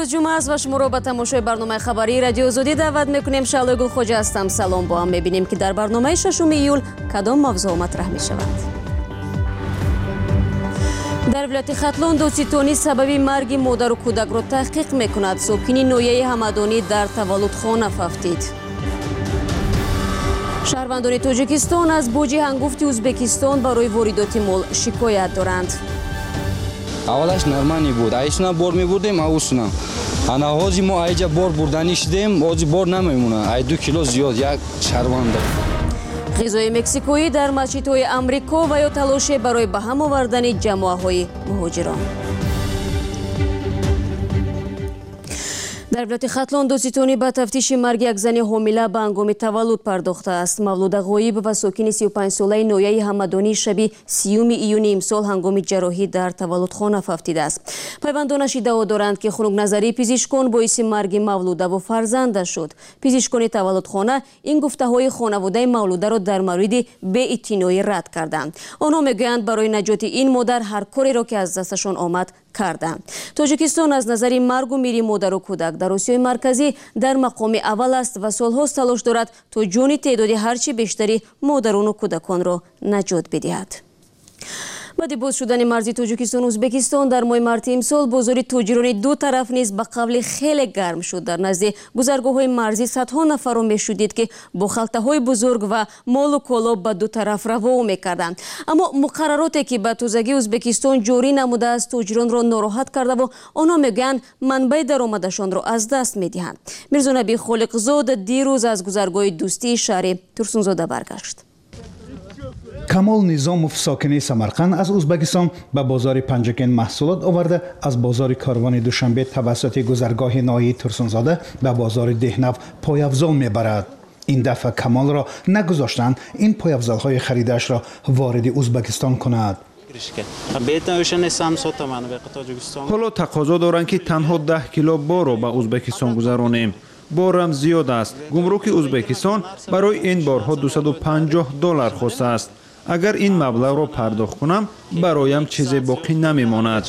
امروز جمعه است و شما را به تماشای برنامه خبری رادیو آزادی دعوت میکنیم. شعله گلخواجه هستم. سلام. با هم میبینیم که در برنامه 6 ایول کدام موضوع مطرح می شود. در ولایت ختلان دادستانی سبب مرگ مادر و کودک را تحقیق میکند. ساکنین نویه همدانی در تولدخانه ففتید. شهروندان تاجیکستان از بوجی هنگفت ازبکستان برای واردات مال شکایت دارند. اولش نرمانی بود. ایشونا بار میبردیم اوشونا. انا هازی ما ایجا بار بردنی شدیم. هازی بار نمیمونه. ای 2 کیلو زیاد یک شهرونده. غذای مکزیکویی در مسجدهای امریکا و یا تلاش برای به هم آوردن جماعت‌های مهاجران. در ولایت ختلان دادستانی به تفتیش مرگ یک زن حامله به هنگام تولد پرداخته است. مولود غایب و ساکن 35 ساله نویه همدانی شب 30 ایون امسال هنگام جراحی در تولدخانه ففتیده است. پیوندانش ادعا دارند که خنک نظری پزشکان باعث مرگ مولوده و فرزندش شد. پزشکان تولدخانه این گفته‌های خانواده مولوده را در مورد بی‌اعتنایی رد کردند. آنها میگویند برای نجات این مادر هر کاری را که از دستشان آمد کردند. تاجیکستان از نظر مرگ و میر مادر و کودک در آسیای مرکزی در مقام اول است و سالهاست تلاش دارد تا جان تعداد هرچی بیشتری مادران و کودکان را نجات بدهد. بعد باز شدن مرزی تاجیکستان و ازبکستان در ماه مارس امسال بازار تاجران دو طرف نیز به قبل خیلی گرم شد. در نزد گذرگاه‌های مرزی صدها نفر را می‌شدید که با خلطه‌های بزرگ و مال و کالا به دو طرف روا می‌کردند. اما مقرراتی که به تازگی ازبکستان جاری نموده است تاجران را ناراحت کرده و آنها میگویند منبع درآمدشان را از دست می‌دهند. میرزا نبی خالقزاد دیروز از گذرگاه دوستی شهر ترسونزاده برگشت. کمال نظاموف ساکن سمرقند از ازبکستان به بازار پنجکن محصولات آورده از بازار کاروان دوشنبه توسط گذرگاه ناحیه ترسونزاده به بازار دهنو پایافزال میبرد. این دفعه کمال را نگذاشتند این پایافزال‌های خریدش را وارد ازبکستان کند. حالا تقاضا دارند که تنها 10 کیلو بار را به ازبکستان گذرانیم. بارم زیاد است. گمرک ازبکستان برای این بارها $250 خواسته است. اگر این مبلغ را پرداخت کنم برایم چیزی باقی نمیماند.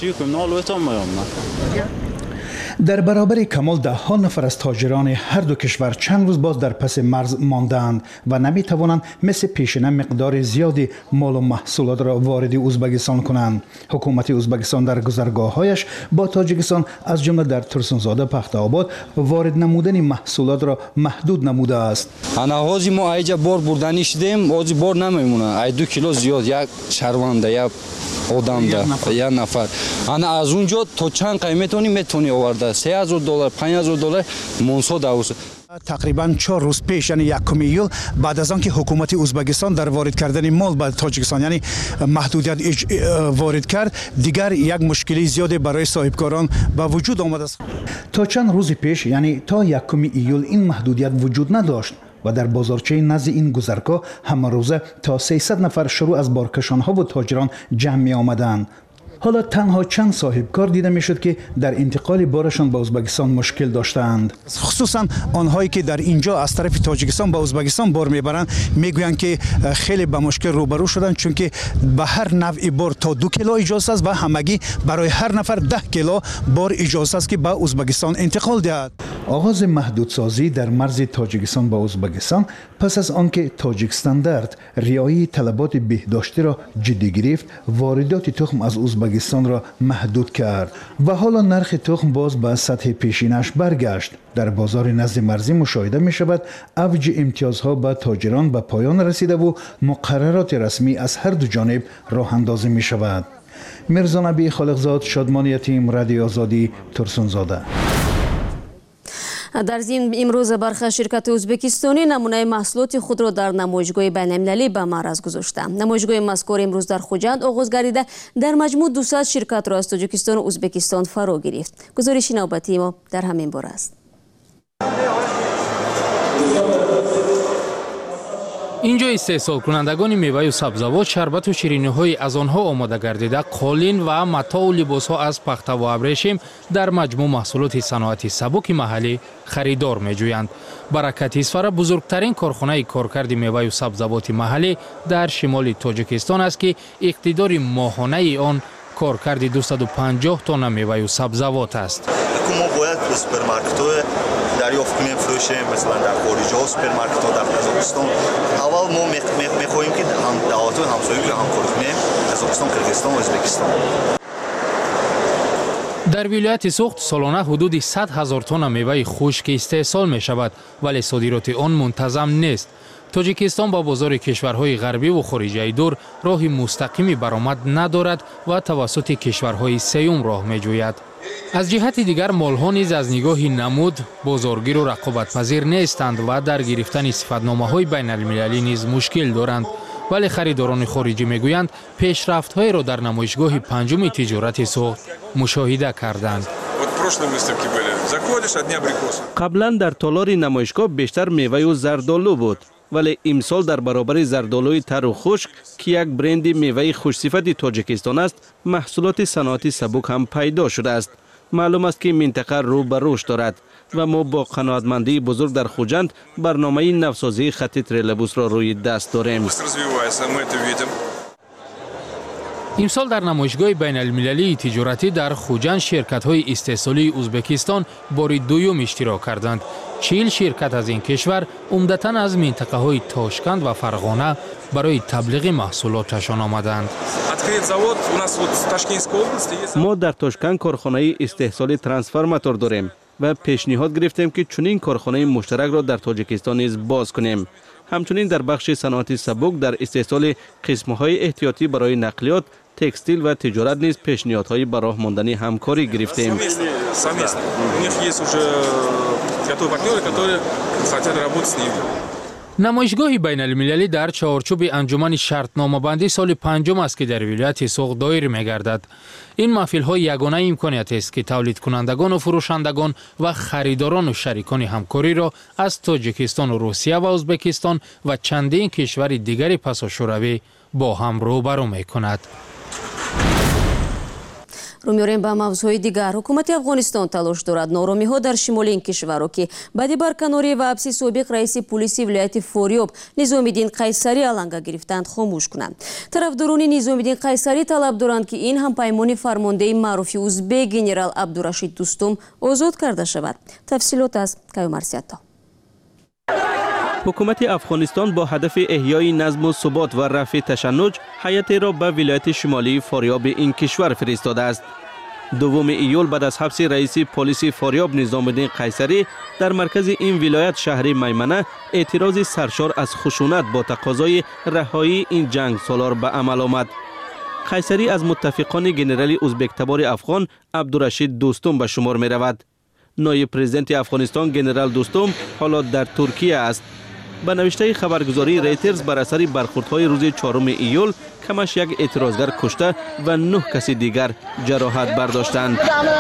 در برابر کمال ده ها نفر از تاجران هر دو کشور چند روز باز در پس مرز ماندند و نمی توانند مثل پیشینه مقدار زیادی مال و محصولات را وارد ازبکستان کنند. حکومت ازبکستان در گذرگاه‌هایش با تاجیکستان از جمله در ترسونزاده پخت‌آباد وارد نمودن محصولات را محدود نموده است. انا هازی ما ایجا بار بردنی شدیم. هازی بار نمیمونه. ای 2 کیلو زیاد یک شهرونده یک آدم ده یک نفر. انا از اونجا تا چند قیمتونی میتونی آورده $3,000 $5,000 منصو داوس. تقریبا 4 روز پیش یعنی 1 ایول بعد از آنکه حکومت ازبکستان در وارد کردن مال به تاجیکستان یعنی محدودیت وارد کرد دیگر یک مشکلی زیاد برای صاحبکاران به وجود آمده است. تا چند روز پیش یعنی تا 1 ایول این محدودیت وجود نداشت و در بازارچه نزد این گذرگاه همه روزه تا 300 نفر شروع از بارکشانها و تاجران جمع می آمدند. حالا تنها چند صاحب کار دیده میشد که در انتقال بارشان به ازبکستان مشکل داشتند. خصوصا آنهایی که در اینجا از طرف تاجیکستان به ازبکستان بار میبرند میگویند که خیلی به مشکل روبرو شدند چون که به هر نوع بار تا 2 کیلو اجازه است و همگی برای هر نفر 10 کیلو بار اجازه است که به ازبکستان انتقال دهد. آغاز محدودسازی در مرز تاجیکستان با ازبکستان پس از آنکه تاجیک استاندارد رعایت طلبات بهداشتی را جدی گرفت واردات تخم از ازبکستان را محدود کرد و حالا نرخ تخم باز به سطح پیشینش برگشت. در بازار نزد مرزی مشاهده می شود اوج امتیازها به تاجران به پایان رسیده و مقررات رسمی از هر دو جانب راه اندازی می شود. میرزا نبی خالقزاد، شادمان یتیم، رادیو آزادی، ترسونزاده. در ضمن امروز برخی شرکت ازبکستانی نمونه محصولات خود را در نمایشگاه بین‌المللی به معرض گذاشتند. نمایشگاه مذکور امروز در خوجند آغاز گردیده در مجموع 200 شرکت را از تاجیکستان و ازبکستان فرا گرفت. گزارش نوبتی ما در همین باره است. اینجا استحصال کنندگان میوه و سبزوات، شربت و شیرینی‌های از آنها آماده گردیده، قالین و متاع و لباس‌ها از پخته و ابریشم در مجموع محصولات صنعتی سبک محلی خریدار می‌جویند. برکت اسفر بزرگترین کارخانه کارکرد میوه و سبزوات محلی در شمال تاجیکستان است که اقتدار ماهانه آن کارکرد 250 تن میوه و سبزوات است. ما باید داخل سوپرمارکت‌ها دریافت کنیم فروشیم، مثلا در خارج‌ها سوپرمارکت‌ها در قزاقستان. اول ما می‌خواهیم که هم دعوت و همسایگی رو همکاری کنیم، قزاقستان، کرگیزستان و ازبکستان. در ولایت سوخت سالانه حدود 100,000 تن میوه خشک استحصال می شود ولی صادرات آن منتظم نیست. تاجیکستان با بازار کشورهای غربی و خارجی دور راه مستقیمی برآمد ندارد و توسط کشورهای سوم راه می جوید. از جهت دیگر مالها نیز از نگاه نمود بازارگیر و رقابت پذیر نیستند و در گرفتن صفتنامه‌های بین المللی نیز مشکل دارند. ولی خریداران خارجی میگویند پیشرفت‌های را در نمایشگاه پنجم تجارت سوخت مشاهده کردند. قبلا در تالار نمایشگاه بیشتر میوه و زردآلو بود، ولی امسال در برابر زردآلوی تر و خشک که یک برند میوه خوش‌صفت تاجیکستان است، محصولات صنعتی سبک هم پیدا شده است. معلوم است که منطقه رو به رشد دارد و ما با قناعتمندی بزرگ در خوجند برنامه نوسازی خط تریلبوس را روی دست داریم. امسال در نمایشگاه بین المللی تجارتی در خوجند شرکت‌های استحصالی ازبکستان بار دوم اشتراک کردند. 40 شرکت از این کشور عمدتاً از منطقه‌های تاشکند و فرغانه برای تبلیغ محصولاتشان آمدند. ما در تاشکند کارخانه استحصال ترانسفورماتور داریم و پیشنهاد گرفتیم که چنین کارخانه مشترک را در تاجیکستان نیز باز کنیم. همچنین در بخش صنعت سبک در استحصال قسم‌های احتیاطی برای نقلیات، تکستیل و تجارت نیز پیشنهادهای به راه ماندن همکاری گرفتیم. نمایشگاه بین المللی در چارچوب انجمن شرطنامه بندی سال پنجم است که در ولایت سوخت دایر می گردد. این محفل ها یگانه امکانیت است که تولید کنندگان و فروشندگان و خریداران و شریکان همکاری را از تاجیکستان و روسیه و ازبکستان و چندین کشور دیگر پسا شوروی با هم روبرو می کند. رو می‌آوریم به موضوع دیگر. حکومت افغانستان تلاش دارد نارامی‌ها در شمال این کشور که بعد برکناری و حبس سابق رئیس پلیس ولایت فاریاب نظام‌الدین قیصری علنگه گرفتند خاموش کنند. طرفداران نظام‌الدین قیصری طلب دارند که این همپیمانی فرمانده معروف ازبک گنرال عبدالرشید دوستم آزاد کرده شود. تفصیلات از کیومرث سیاتا. حکومت افغانستان با هدف احیای نظم و ثبات و رفع تشنج هیئتی را به ولایت شمالی فاریاب این کشور فرستاده است. دوم ایول بعد از حبس رئیس پلیس فاریاب نظام‌الدین قیصری در مرکز این ولایت شهر میمنه اعتراض سرشار از خشونت با تقاضای رهایی این جنگ سالار به عمل آمد. قیصری از متفقان گنرال ازبک تبار افغان عبدالرشید دوستم به شمار می رود. نایب پرزیدنت افغانستان گنرال دوستم حالا در ترکیه است. به نوشته خبرگزاری ریترز بر اثر برخوردهای روز 4 ایول کمش یک اعتراضگر کشته و 9 کسی دیگر جراحت برداشتند.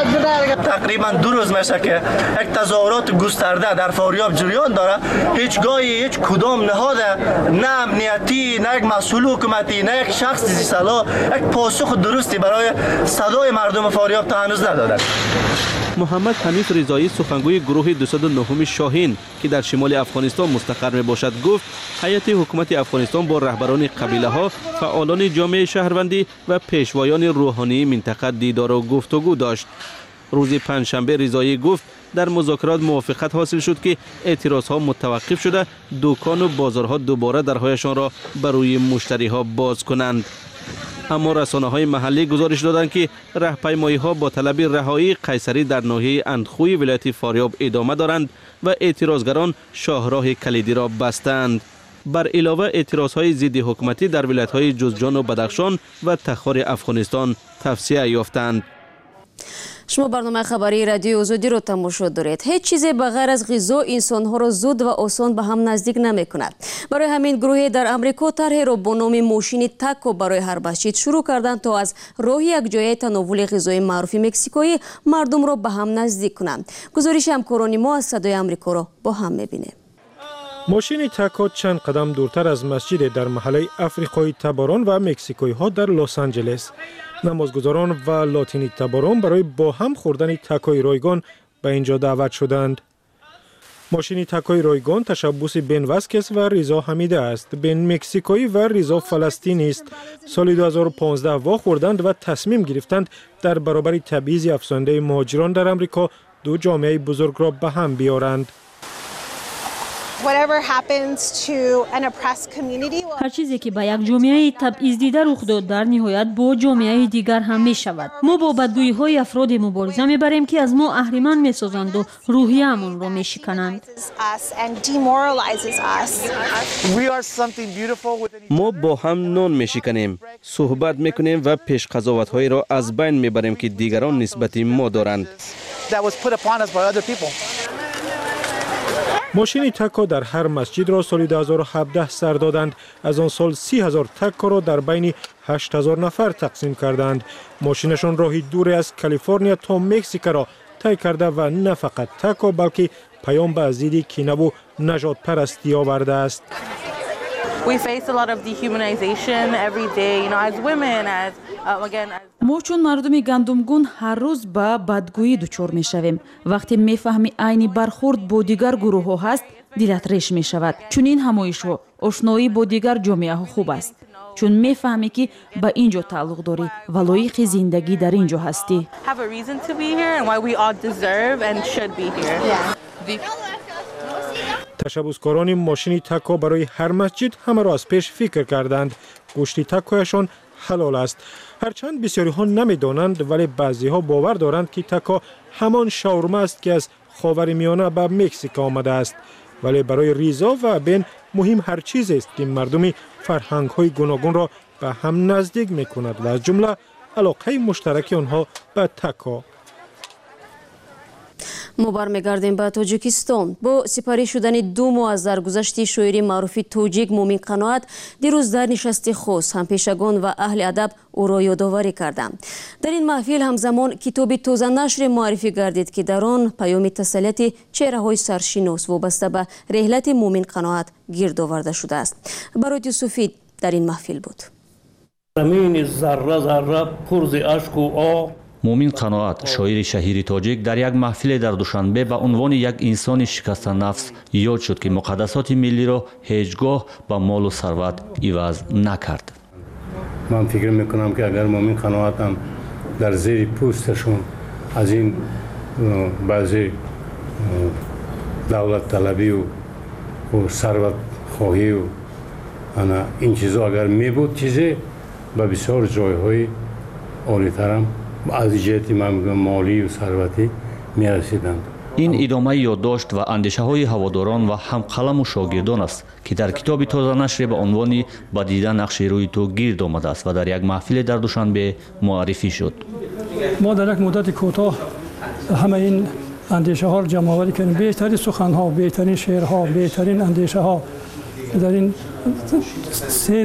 تقریبا 2 روز میشه که یک تظاهرات گسترده در فاریاب جریان داره. هیچ کدام نهاد نه امنیتی، نه یک مسئول حکومتی، نه یک شخص ذی صلاح یک پاسخ درستی برای صدای مردم فاریاب تا هنوز نداده. محمد حنیف رضایی سخنگوی گروه 209 شاهین که در شمال افغانستان مستقر می باشد گفت هیئت حکومت افغانستان با رهبران قبیله ها، فعالان جامعه شهروندی و پیشوایان روحانی منطقه دیدار و گفتگو داشت. روز پنجشنبه رضایی گفت در مذاکرات موافقت حاصل شد که اعتراض ها متوقف شده دکان و بازارها دوباره درهایشان را برای مشتری ها باز کنند. اما رسانه‌های محلی گزارش دادند که راهپیمایی‌ها با طلب رهایی قیصری در ناحیه اندخوی ولایت فاریاب ادامه دارند و اعتراضگران شاهراه کلیدی را بستند. بر علاوه اعتراضهای ضد حکومتی در ولایت‌های جوزجان و بدخشان و تخار افغانستان توسعه یافتند. شما برنامه خبری رادیو آزادی رو تماشا دارید. هیچ چیزی بغیر از غذا انسان‌ها را زود و آسان به هم نزدیک نمی‌کند. برای همین گروهی در امریکا طرحی را با نام ماشین تاکو برای هر بسیج شروع کردند تا از راه یکجایی تناول غذای معروف مکزیکویی مردم را به هم نزدیک کنند. گزارش همکاران ما از صدای امریکا را با هم می‌بینیم. ماشین تاکو چند قدم دورتر از مسجد در محله افریقایی تباران و مکزیکویی ها در لس آنجلس. نمازگزاران و لاتینی تباران برای با هم خوردن تاکوی رایگان به اینجا دعوت شدند. ماشین تاکوی رایگان تشبوس بن واسکس و ریزا حمیده است. بن مکزیکویی و ریزا فلسطینی است. سال 2015 وا خوردند و تصمیم گرفتند در برابر تبعیض افزاینده مهاجران در امریکا دو جامعه بزرگ را به هم بیارند. هر چیزی که به یک جامعه تبعیض دیده رخ داد در نهایت با جامعه دیگر هم می شود. ما با بدگویی های افراد مبارزه می بریم که از ما اهریمن می سازند و روحیه‌مون را می شکنند. ما با هم نان می شکنیم، صحبت می کنیم و پیش قضاوت های را از بین می بریم که دیگران نسبت ما دارند. ماشین تکا در هر مسجد را سال 2017 سر دادند. از آن سال 30,000 تکا را در بین 8,000 نفر تقسیم کردند. ماشینشان راهی دور از کالیفرنیا تا مکزیک را طی کرده و نه فقط تکا بلکه پیام به ضد کینه و نژاد پرستی آورده است. ما چون مردم گندمگون هر روز به بدگویی دچار می شویم. وقتی می فهمی عین برخورد با دیگر گروه ها هست، دلت ریش می شود. چون این همایش و آشنایی با دیگر جامعه ها خوب است. چون می فهمی که به اینجا تعلق داری و لایق زندگی در اینجا هستی. تشبسکاران ماشین تکا برای هر مسجد همه را از پیش فکر کردند. گوشت تکایشان حلال است. هرچند بسیاری ها نمی دانند ولی بعضی ها باور دارند که تکا همان شاورما است که از خاورمیانه به مکزیک آمده است. ولی برای ریزا و بن مهم هر چیزی است که مردم فرهنگ های گوناگون را به هم نزدیک می کند و از جمله علاقه مشترک آنها به تکا. ما برمیگردیم به تاجیکستان. با سپری شدن 2 ماه از درگذشت شاعر معروف تاجیک مومن قناعت دیروز در نشست خاص همپیشگان و اهل ادب او را یادآوری کردند. در این محفل همزمان کتاب تازه نشر معرفی گردید که در آن پیام تسلیت چهره‌های سرشناس وابسته به رحلت مومن قناعت گرد آورده شده است. برات یوسفی در این محفل بود. زمین ذره ذره پر ز اشک و آب. مومن قناعت شاعر شهیر تاجیک در یک محفل در دوشنبه به عنوان یک انسان شکسته نفس یاد شد که مقدسات ملی را هیچگاه با مال و ثروت عوض نکرد. من فکر میکنم که اگر مومن قناعت هم در زیر پوستشون از این بعضی دولت طلبی و ثروت خواهی و این چیزا اگر می بود چیزی به بسیار جایهای عالی‌تر هم از جهت مالی و ثروتی می رسیدند. این ادامه یادداشت و اندیشه های هواداران و همقلم و شاگردان است که در کتاب تازه نشر به عنوان به دیدن نقش روی تو گرد آمده است و در یک محفل در دوشنبه معرفی شد. ما در یک مدت کوتاه همه این اندیشه ها را جمع آوری کردیم. بهترین سخن ها، بهترین شعرها، بهترین اندیشه ها در این 3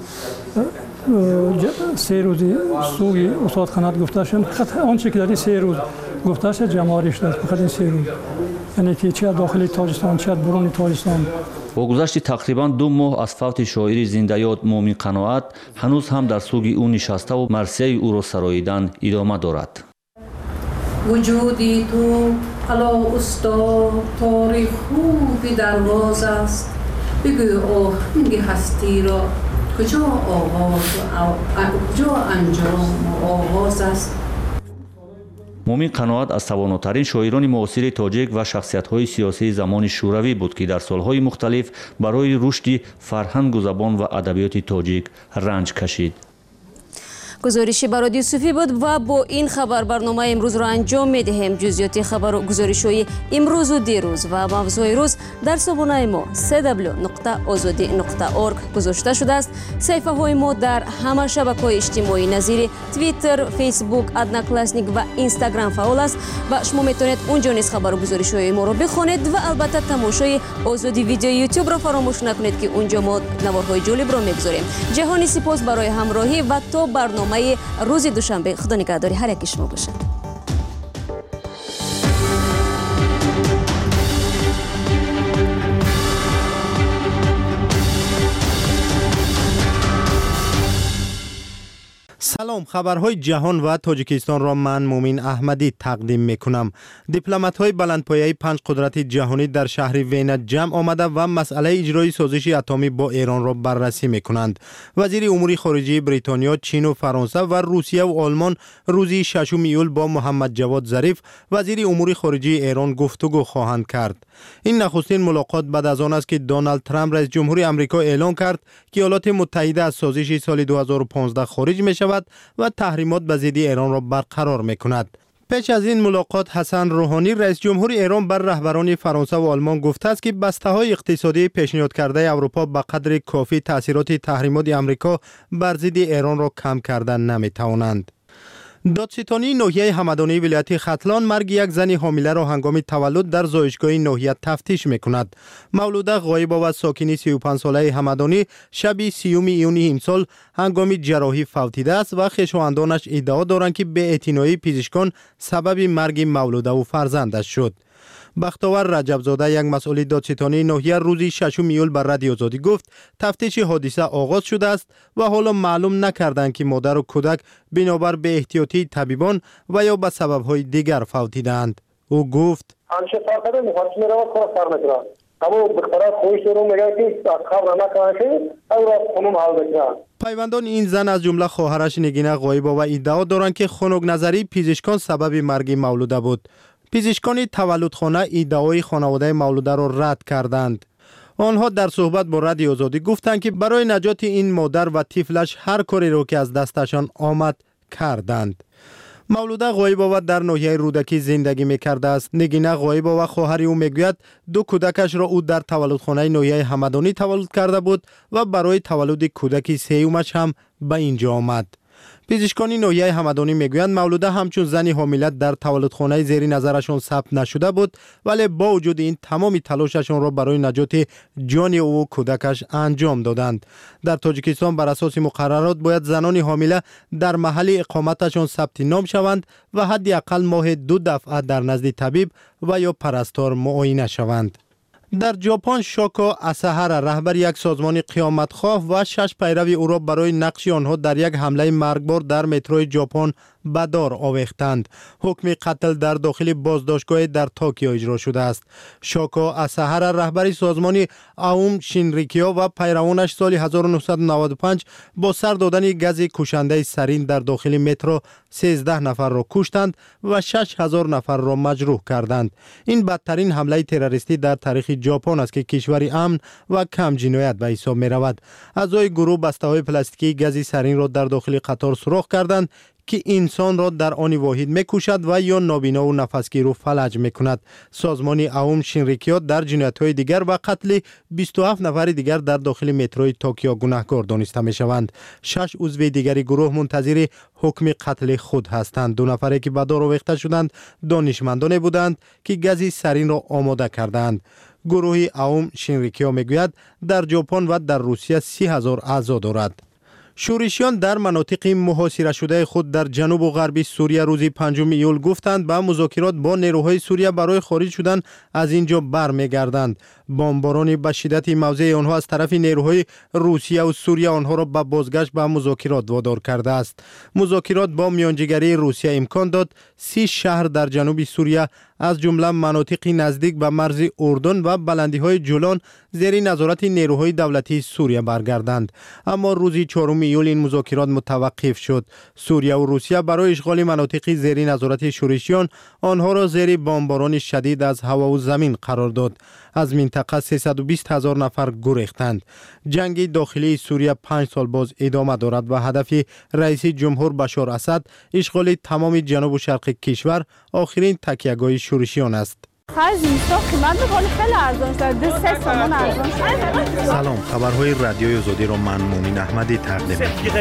روزی سوی استاد قناعت گفته شد. فقط آنچه که در این 3 روز گفته شد جمع آوری شده. فقط این 3 روز، یعنی که چه داخل تاجیکستان چه برون تاجیکستان. با گذشت تقریبا 2 ماه از فوت شاعر زنده یاد مومن قناعت هنوز هم در سوگ او نشسته و مرثیه او را سراییدن ادامه دارد. وجودی تو حالا استاد تاریخ خوبی درواز است. بگوی آهنگ هستی را کجا آغاز و کجا انجام و آغاز است. مومن قناعت از تواناترین شاعران معاصر تاجیک و شخصیت‌های سیاسی زمان شوروی بود که در سال‌های مختلف برای رشد فرهنگ و زبان و ادبیات تاجیک رنج کشید. گزارشی برات یوسفی بود و با این خبر برنامه امروز را انجام می‌دهیم. جزئیات خبر و گزارش‌های امروز و دیروز و موضوع روز در سابانه ما www.azadi.org گذاشته شده است. صفحه‌های ما در همه شبکه‌های اجتماعی نظیر توییتر، فیسبوک، ادناکلاسنیک و اینستاگرام فعال است و شما میتونید اونجا نیز خبر و گزارش‌های ما را بخوانید و البته تماشای آزادی ویدیو یوتیوب را فراموش نکنید که اونجا ما نوارهای جالب را می‌گذاریم. جهانی سپاس برای همراهی و تا برنامه روز دوشنبه. خدا نگهداری هر یک شما باشه. سلام، خبرهای جهان و تاجیکستان را من مومین احمدی تقدیم میکنم. دیپلمات‌های بلندپایه 5 قدرت جهانی در شهر وینا جمع آمده و مسئله اجرای سازش اتمی با ایران را بررسی میکنند. وزیر امور خارجه بریتانیا، چین و فرانسه و روسیه و آلمان روز 6 ایول با محمد جواد ظریف وزیر امور خارجه ایران گفتگو خواهند کرد. این نخستین ملاقات بعد از آن است که دونالد ترامپ رئیس جمهور آمریکا اعلام کرد که ایالات متحده از سازش سال 2015 خارج می شود و تحریمات به ضد ایران را برقرار می کند. پیش از این ملاقات حسن روحانی رئیس جمهور ایران بر رهبران فرانسه و آلمان گفته است که بسته‌های اقتصادی پیشنهاد کرده اروپا به قدر کافی تاثیرات تحریمات آمریکا بر ضد ایران را کم کردن نمی توانند. دادستانی ناحیه همدانی ولایت ختلان مرگ یک زن حامله را هنگام تولد در زایشگاه ناحیه تفتیش میکند. مولوده غایبه و ساکنی 35 ساله همدانی شب 30 ایون امسال هنگام جراحی فوتیده است و خویشاوندانش ادعا دارند که به اعتنای پزشکان سبب مرگ مولوده و فرزندش شد. بختاور رجبزاده یک مسئول دادستانی ناحیه روز 6 ایول بر رادیو آزادی گفت تفتیش حادثه آغاز شده است و حالا معلوم نکردند که مادر و کودک بنابر به احتیاطی طبیبان و یا به سبب‌های دیگر فوتیدند. او گفت پیوندان این زن از جمله خواهرش نگینه غایبه و ادعا دارند که خنک نظری پزشکان سبب مرگ مولوده بود. پزشکان تولدخانه ادعای خانواده مولوده را رد کردند. آنها در صحبت با رادیو آزادی گفتند که برای نجات این مادر و طفلش هر کاری را که از دستشان آمد کردند. مولوده غایبه و در ناحیه رودکی زندگی می‌کرده است. نگینه غایبه و خواهر او میگوید 2 کودکش را او در تولدخانه ناحیه همدانی تولد کرده بود و برای تولد کودک سومش هم به اینجا آمد. پزشکان ناحیه همدانی میگویند مولوده همچون زنی حامله در تولدخانه زیر نظرشان ثبت نشده بود، ولی با وجود این تمام تلاششان را برای نجات جان او و کودکش انجام دادند. در تاجیکستان بر اساس مقررات باید زنان حامله در محل اقامتشان ثبت نام شوند و حداقل ماه 2 دفعه در نزد طبیب و یا پرستار معاینه شوند. در ژاپن شوکو اساهارا رهبر یک سازمان قیامتخواه و 6 پیرو او را برای نقش آنها در یک حمله مرگبار در متروی ژاپن به دار آویختند. حکم قتل در داخل بازداشتگاه در توکیو اجرا شده است. شوکو اساهارا رهبر سازمان آوم شینریکیو و پیروانش سال 1995 با سر دادن گاز کشنده سرین در داخل مترو 13 نفر را کشتند و 6000 نفر را مجروح کردند. این بدترین حمله تروریستی در تاریخ ژاپن است که کشوری امن و کم جنایت به حساب می رود. اعضای گروه بسته‌های پلاستیکی گاز سرین را در داخل قطار سوراخ کردند که انسان را در آن واحد میکشد و یا نابینا و نفسگیر و فلج میکند. سازمان آوم شینریکیو در جنایت‌های دیگر و قتل 27 نفر دیگر در داخل متروی توکیو گناهکار دانسته میشوند. 6 عضو دیگری گروه منتظر حکم قتل خود هستند. 2 نفری که به دار آویخته شدند دانشمندان بودند که گاز سرین را آماده کردند. گروه آوم شینریکیو میگوید در ژاپن و در روسیه 30,000 اعضا دارد. شورشیان در مناطق محاصره شده خود در جنوب و غرب سوریه روز 5 ایول گفتند به مذاکرات با نیروهای سوریه برای خارج شدن از اینجا برمیگردند. بمباران به شدت موضع آنها از طرف نیروهای روسیه و سوریه آنها را به بازگشت به مذاکرات وادار کرده است. مذاکرات با میانجیگری روسیه امکان داد 30 شهر در جنوب سوریه از جمله مناطقی نزدیک به مرز اردن و بلندی‌های جولان زیر نظارت نیروهای دولتی سوریه برگردند. اما روز 4 ایول این مذاکرات متوقف شد. سوریه و روسیه برای اشغال مناطقی زیر نظارت شورشیان آنها را زیر بمباران شدید از هوا و زمین قرار داد. از منطقه 320,000 نفر گریختند. جنگ داخلی سوریه 5 سال باز ادامه دارد و هدف رئیس جمهور بشار اسد اشغال تمام جنوب و شرق کشور آخرین تکیهگاه شورشیان است. سلام، خبرهای رادیوی آزادی را من مومین احمدی تقدیم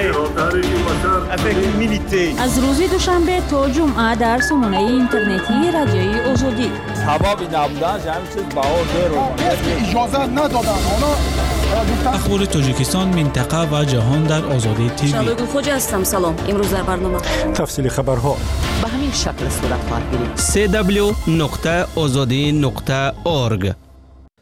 از روز دوشنبه تا جمعه در سامانه اینترنتی رادیوی آزادی. سببی نبودن همین چیز بهار اجازه ندادن. اخبار تاجیکستان، منطقه و جهان در آزادی تیوی. شبگون خوجا هستم. سلام. امروز در برنامه تفصیل خبرها به همین شکل صورت خواهد گرفت. www.azadi.org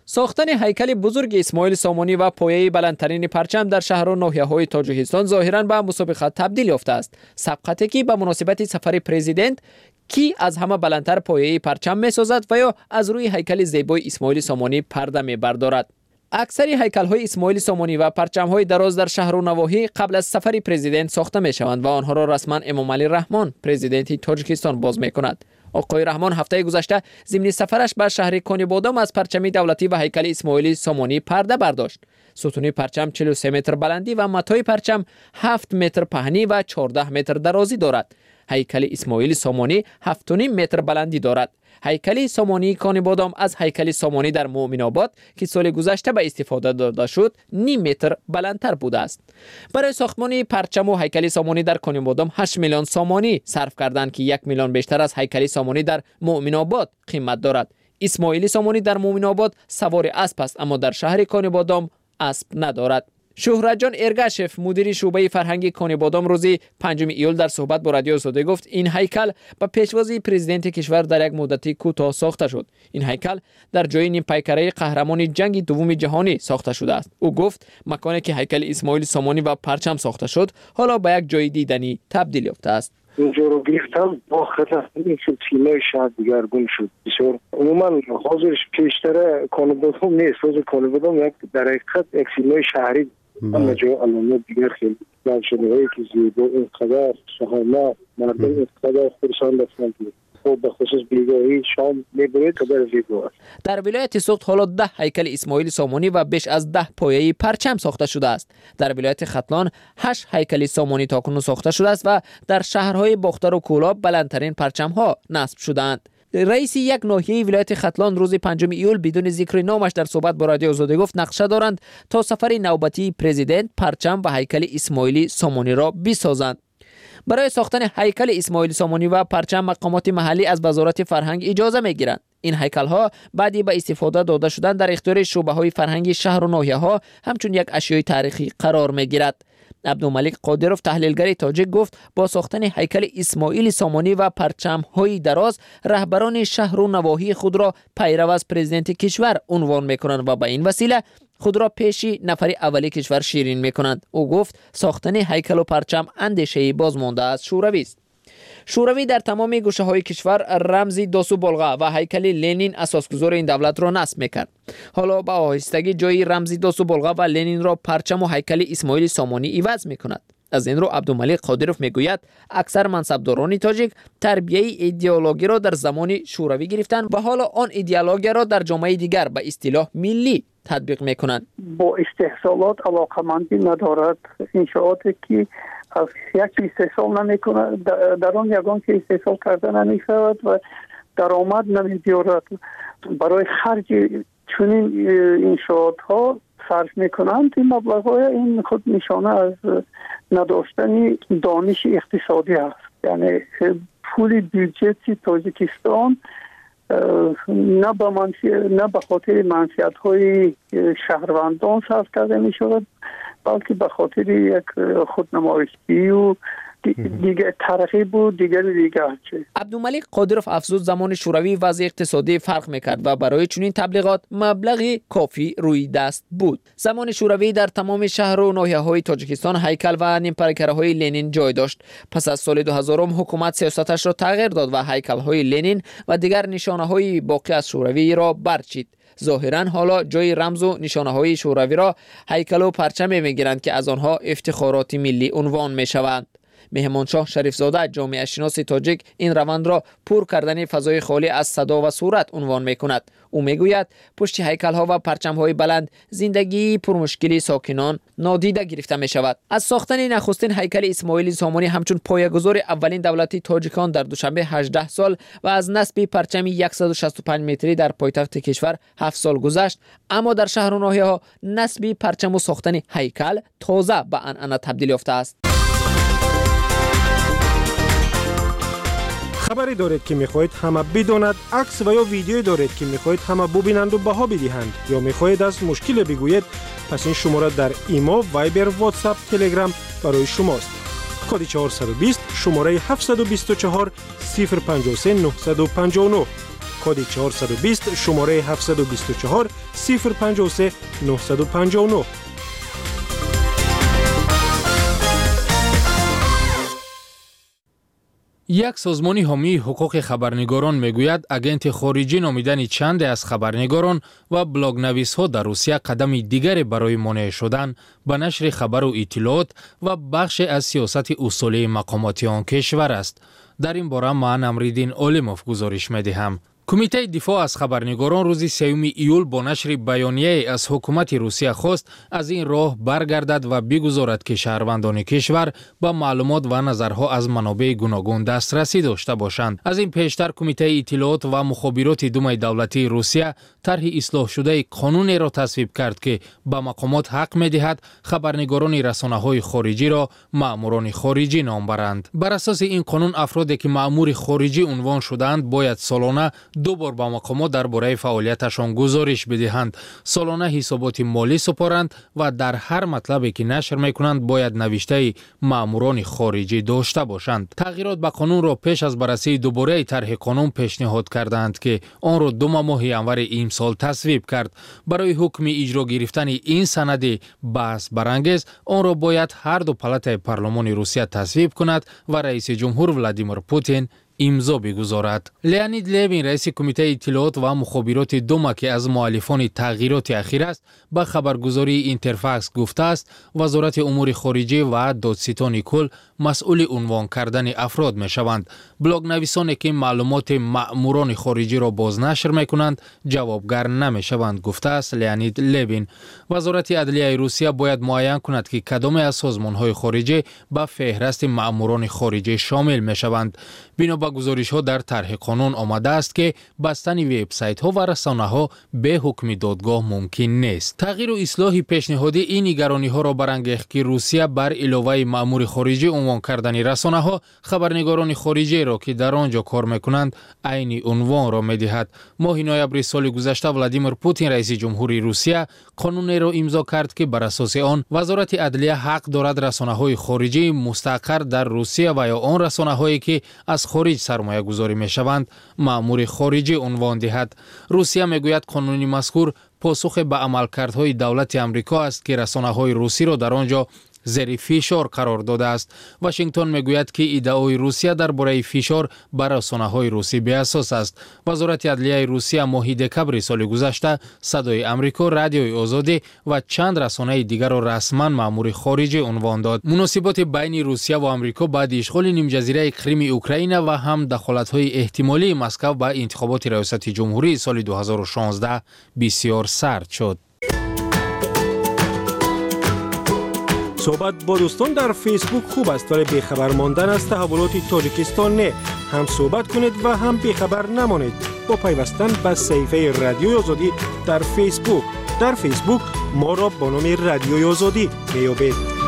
ساختن هیکل بزرگ اسماعیل سامانی و پایه بلندترین پرچم در شهر و ناحیه‌های تاجیکستان ظاهراً به مسابقه تبدیل یافته است. سبقتی که به مناسبت سفر پرزیدنت کی از همه بلندتر پایه پرچم می‌سازد و یا از روی هیکل زیبای اسماعیل سامانی پرده می‌بردارد. اکثر هیکل‌های اسماعیل سامانی و پرچم‌های دراز در شهر و نواحی قبل از سفر پرزیدنت ساخته می‌شوند و آنها را رسما امام علی رحمان پرزیدنت تاجیکستان باز می‌کند. آقای رحمان هفته گذشته ضمن سفرش به شهر کنیبادام از پرچم دولتی و هیکل اسماعیل سامانی پرده برداشت. ستون پرچم 43 متر بلندی و متای پرچم 7 متر پهنی و 14 متر درازی دارد. هیکل اسماعیل سامانی 7.5 متر بلندی دارد. هیکل سامانی کانیبادام از هیکل سامانی در مؤمن آباد که سال گذشته به استفاده داده شد نیم متر بلندتر بوده است. برای ساختمان پرچم و هیکل سامانی در کانیبادام 8 میلیون سامانی صرف کردند که 1 میلیون بیشتر از هیکل سامانی در مؤمن آباد قیمت دارد. اسماعیل سامانی در مؤمن آباد سوار اسب است اما در شهر کانیبادام اسب ندارد. شهرت جان ارگشف مدیر شعبه فرهنگی کانیبادام روزی 5 ایول در صحبت با رادیو آزادی گفت این هیکل با پیشوازی پرزیدنت کشور در یک مدتی کوتاه ساخته شد. این هیکل در جای نیم پیکره قهرمان جنگ دوم جهانی ساخته شده است. او گفت مکانی که هیکل اسماعیل سامانی و پرچم ساخته شد حالا به یک جای دیدنی تبدیل یافته است. اینجا رو گرفتم با خطر شد تیمای شهر دیگرگون شد بسیار عموما حاضرش پیشتر کانیبادام نیست. حاضر کانیبادام یک در حقیقت یک تیمای شهری اما جای علامه دیگر خیلی جانشنه هایی که زیبا اینقدر شهامت مردم اینقدر خودشان دستن که خب به خصوص بیگاهی شام میبرید قدر زیبا است. در ولایت سوخت حالا 10 هیکل اسماعیل سامانی و بیش از 10 پایه پرچم ساخته شده است. در ولایت ختلان 8 هیکل سامانی تاکنون ساخته شده است و در شهرهای باختر و کولاب بلندترین پرچم ها نصب شدند. رئیس یک ناحیه ولایت ختلان روز 5 ایول بدون ذکر نامش در صحبت با رادیو آزادی گفت نقشه دارند تا سفر نوبتی پرزیدنت پرچم و هیکل اسماعیل سامانی را بسازند. برای ساختن هیکل اسماعیل سامانی و پرچم مقامات محلی از وزارت فرهنگ اجازه میگیرند. این هیکل ها بعدی به استفاده داده شدن در اختیار شعبه های فرهنگی شهر و ناحیه ها همچون یک اشیای تاریخی قرار میگیرد. عبدالملک قادرов تحلیلگر تاجیک گفت با ساختن هیکل اسماعیل سامانی و پرچم های دراز رهبران شهر و نواحی خود را پیرو از پرزیدنت کشور عنوان میکنند و به این وسیله خود را پیشی نفر اولی کشور شیرین میکنند. او گفت ساختن هیکل و پرچم اندیشه بازمانده از شوروی است. شوروی در تمام گوشه های کشور رمزی داسو بلغا و هیکل لنین اساسگذار این دولت را نصب میکرد. حالا با آهستگی جای رمزی داسو بلغا و لنین را پرچم و هیکل اسماعیل سامانی عوض میکند. از این رو عبدالملک قادرov میگوید اکثر منصبداران تاجیک تربیه ایدئولوژی را در زمان شوروی گرفتند و حالا آن ایدئولوژی را در جامعه دیگر به اصطلاح ملی تطبیق میکنند. با استحصالات علاقمندی ندارد. انشاءاتی که از یک استحصال نمیکنه در آن یگان که استحصال کرده نمیشود و درآمد نمی‌دارد. برای خرج چنین انشاءات ها صرف میکنند. این مبلغ‌های این خود نشانه از نداشتن دانش اقتصادی است. یعنی پول بودجه تاجیکستان نه به خاطر منفعت‌های شهروندان صرف کرده می‌شود بلکه به خاطر یک خودنمایشی و دیگه ترغیب و دیگر. عبدالملک قادرov افزود زمان شوروی وضع اقتصادی فرق میکرد و برای چنین تبلیغات مبلغی کافی روی دست بود. زمان شوروی در تمام شهر و ناحیه های تاجیکستان هیکل و نیمپیکره های لنین جای داشت. پس از سال 2000 حکومت سیاستش را تغییر داد و هیکل های لنین و دیگر نشانه های باقی از شوروی را برچید. ظاهرا حالا جای رمز و نشانه های شوروی را هیکل و پرچم میگیرند که از آنها افتخارات ملی عنوان میشوند. مهمانشاه شریفزاده جامعه شناس تاجیک این روند را پر کردن فضای خالی از صدا و صورت عنوان میکند. او میگوید پشت هیکل ها و پرچم های بلند زندگی پرمشکلی ساکنان نادیده گرفته می شود. از ساختن نخستین هیکل اسماعیل سامانی همچون پایه‌گذار اولین دولتی تاجیکان در دوشنبه 18 سال و از نصب پرچم 165 متری در پایتخت کشور 7 سال گذشت، اما در شهر و ناحیه ها نصب پرچم و ساختن هیکل تازه به عنعنه تبدیل یافته است. خبری دارید که میخواهید همه بداند، عکس و یا ویدیویی دارید که میخواهید همه ببینند و بها بدهند یا میخواهید از مشکل بگویید، پس این شماره در ایما، وایبر، واتساپ، تلگرام برای شماست. کد 420 شماره 724 053 959. کد 420 شماره 724 053 959. یک سازمان حامی حقوق خبرنگاران میگوید اگنت خارجی نامیدن چند از خبرنگاران و بلاگ نویس‌ها در روسیه قدم دیگری برای مانع شدن به نشر خبر و اطلاعات و بخش از سیاست اصولی مقامات آن کشور است. در این باره من امریدین عالموف گزارش می‌دهم. کمیته دفاع از خبرنگاران روز 3 ایول با نشر بیانیه از حکومت روسیه خواست از این راه برگردد و بگذارد که شهروندان کشور با معلومات و نظرها از منابع گوناگون دسترسی داشته باشند. از این پیشتر کمیته اطلاعات و مخابرات دومای دولتی روسیه طرح اصلاح شده قانونی را تصویب کرد که به مقامات حق می‌دهد خبرنگاران رسانه‌های خارجی را مأموران خارجی نام برند. بر اساس این قانون افرادی که مأمور خارجی عنوان شدند باید سالانه 2 بار با مقامات درباره فعالیتشان گزارش بدهند، سالانه حسابات مالی سپارند و در هر مطلبی که نشر میکنند باید نوشته مأموران خارجی داشته باشند. تغییرات به قانون را پیش از بررسی دوباره طرح قانون پیشنهاد کردند که آن را 2 ماه ینور امسال تصویب کرد. برای حکم اجرا گرفتن این سند بحث برانگیز آن را باید هر دو پالات پارلمان روسیه تصویب کند و رئیس جمهور ولادیمیر پوتین امضا بگذارد. لیانید لیوین رئیس کمیته اطلاعات و مخابرات دوما که از مؤلفان تغییرات اخیر است به خبرگزاری اینترفاکس گفته است وزارت امور خارجه و دادستان کل مسئول عنوان کردن افراد می شوند. بلاگ نویسانی که معلومات مأموران خارجی را بازنشر می کنند جوابگر نمی شوند گفته است لیانید لیوین. وزارت عدلیه روسیه باید معین کند که کدام از سازمان های خارجی به فهرست مأموران خارجی شامل می شوند. بنا به گزارش ها در طرح قانون آمده است که بستن وبسایت ها و رسانه ها به حکم دادگاه ممکن نیست. تغییر و اصلاح پیشنهادی این نگرانی ها را برانگیخت که روسیه بر علاوه مأمور خارجی عنوان کردن رسانه ها خبرنگاران خارجی را که در آنجا کار میکنند عین عنوان را میدهد. ماه نوامبر سال گذشته ولادیمیر پوتین رئیس جمهوری روسیه قانونی را امضا کرد که بر اساس آن وزارت عدلیه حق دارد رسانه های خارجی مستقر در روسیه و یا آن رسانه هایی که از خارج سرمایه گذاری می شوند مأمور خارجی عنوان دهد. روسیه می گوید قانون مذکور پاسخ به عملکردهای دولت امریکا است که رسانه های روسی را در آنجا زیر فشار قرار داده است. واشنگتن میگوید که ادعای روسیه درباره فشار بر رسانه‌های روسی بی اساس است. وزارت عدلیه روسیه ماه دکمبر سال گذشته صدای آمریکا، رادیوی آزادی و چند رسانه دیگر را رسما مأمور خارجی عنوان داد. مناسبات بین روسیه و آمریکا بعد اشغال نیم جزیره کریم اوکراین و هم دخالت‌های احتمالی مسکو به انتخابات ریاست جمهوری سال 2016 بسیار سرد شد. صحبت با دوستان در فیسبوک خوب است ولی بیخبر ماندن از تحولات تاجیکستان نه. هم صحبت کنید و هم بیخبر نمانید با پیوستن به صفحه رادیوی آزادی در فیسبوک. در فیسبوک ما را با نام رادیوی آزادی میابید.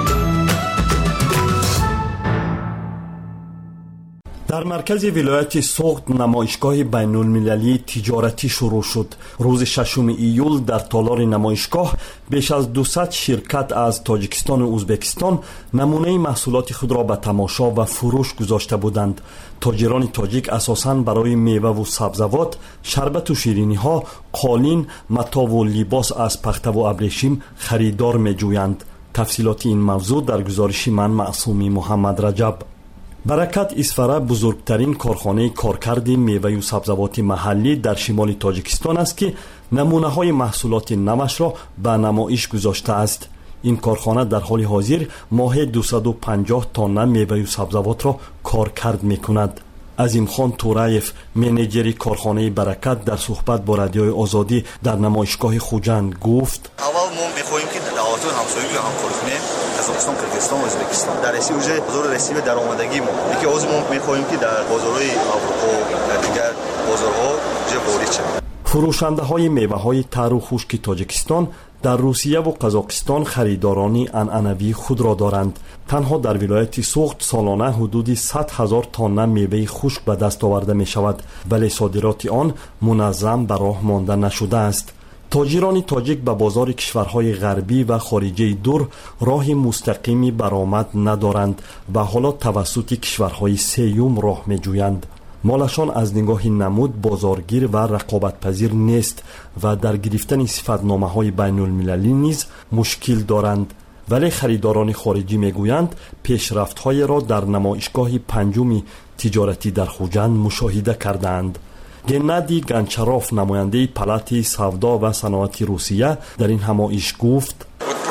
در مرکز ولایت سوخت نمایشگاه بین المللی تجارتی شروع شد. روز 6 ایول در تالار نمایشگاه بیش از 200 شرکت از تاجیکستان و ازبکستان نمونه محصولات خود را به تماشا و فروش گذاشته بودند. تاجران تاجیک اساساً برای میوه و سبزوات، شربت و شیرینی ها، قالین، متاع و لباس از پخته و ابریشم خریدار می جویند. تفصیلات این موضوع در گزارش من معصومی محمد رجب. برکت اسفره بزرگترین کارخانه کارکرد میوه و سبزوات محلی در شمال تاجیکستان است که نمونه های محصولات نوش را به نمایش گذاشته است. این کارخانه در حال حاضر ماهی 250 تن میوه و سبزوات را کارکرد می کند. عظیم خان تورایف منیجر کارخانه برکت در صحبت با رادیوی آزادی در نمایشگاه خوجند گفت: اول ما می‌خواهیم که دعوت‌های همسایگی رو همکاری کنیم، قزاقستان، کرگستان و ازبکستان در رسیب وجه بازار رسیب درآمدگی ما یکی از ما می‌خواهیم که در بازارهای اروپا و دیگر بازارها جا وارد شویم. فروشنده‌های میوه‌های تر و خشک تاجیکستان در روسیه و قزاقستان خریدارانی عنعنوی خود را دارند. تنها در ولایت سوخت سالانه حدود 100,000 تن میوه خشک به دست آورده می شود ولی صادرات آن منظم به راه مانده نشده است. تاجران تاجیک به بازار کشورهای غربی و خارجی دور راه مستقیمی برآمد ندارند و حالا توسط کشورهای سیوم راه می جویند. مالشان از نگاه نمود بازارگیر و رقابت پذیر نیست و در گرفتن صفت‌نامه‌های بین المللی نیز مشکل دارند. ولی خریداران خارجی میگویند پیشرفت‌های را در نمایشگاه پنجم تجارتی در خوجند مشاهده کردند. گنادی گانچاروف نماینده پالات سودا و صنعت روسیه در این نمایش گفت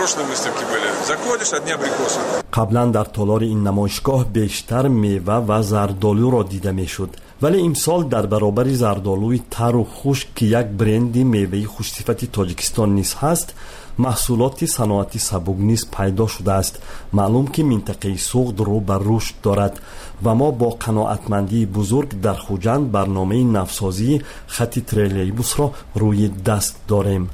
قبلا در تالار این نمایشگاه بیشتر میوه و زردآلو را دیده میشد، ولی امسال در برابر زردآلوی تر و خشک که یک برند میوه خوشصفت تاجیکستان نیز هست، محصولات صنعتی سبک نیز پیدا شده است. معلوم که منطقه سوخت رو بر رشد دارد و ما با قناعتمندی بزرگ در خوجند برنامه نوسازی خط تریلیبوس را روی دست داریم.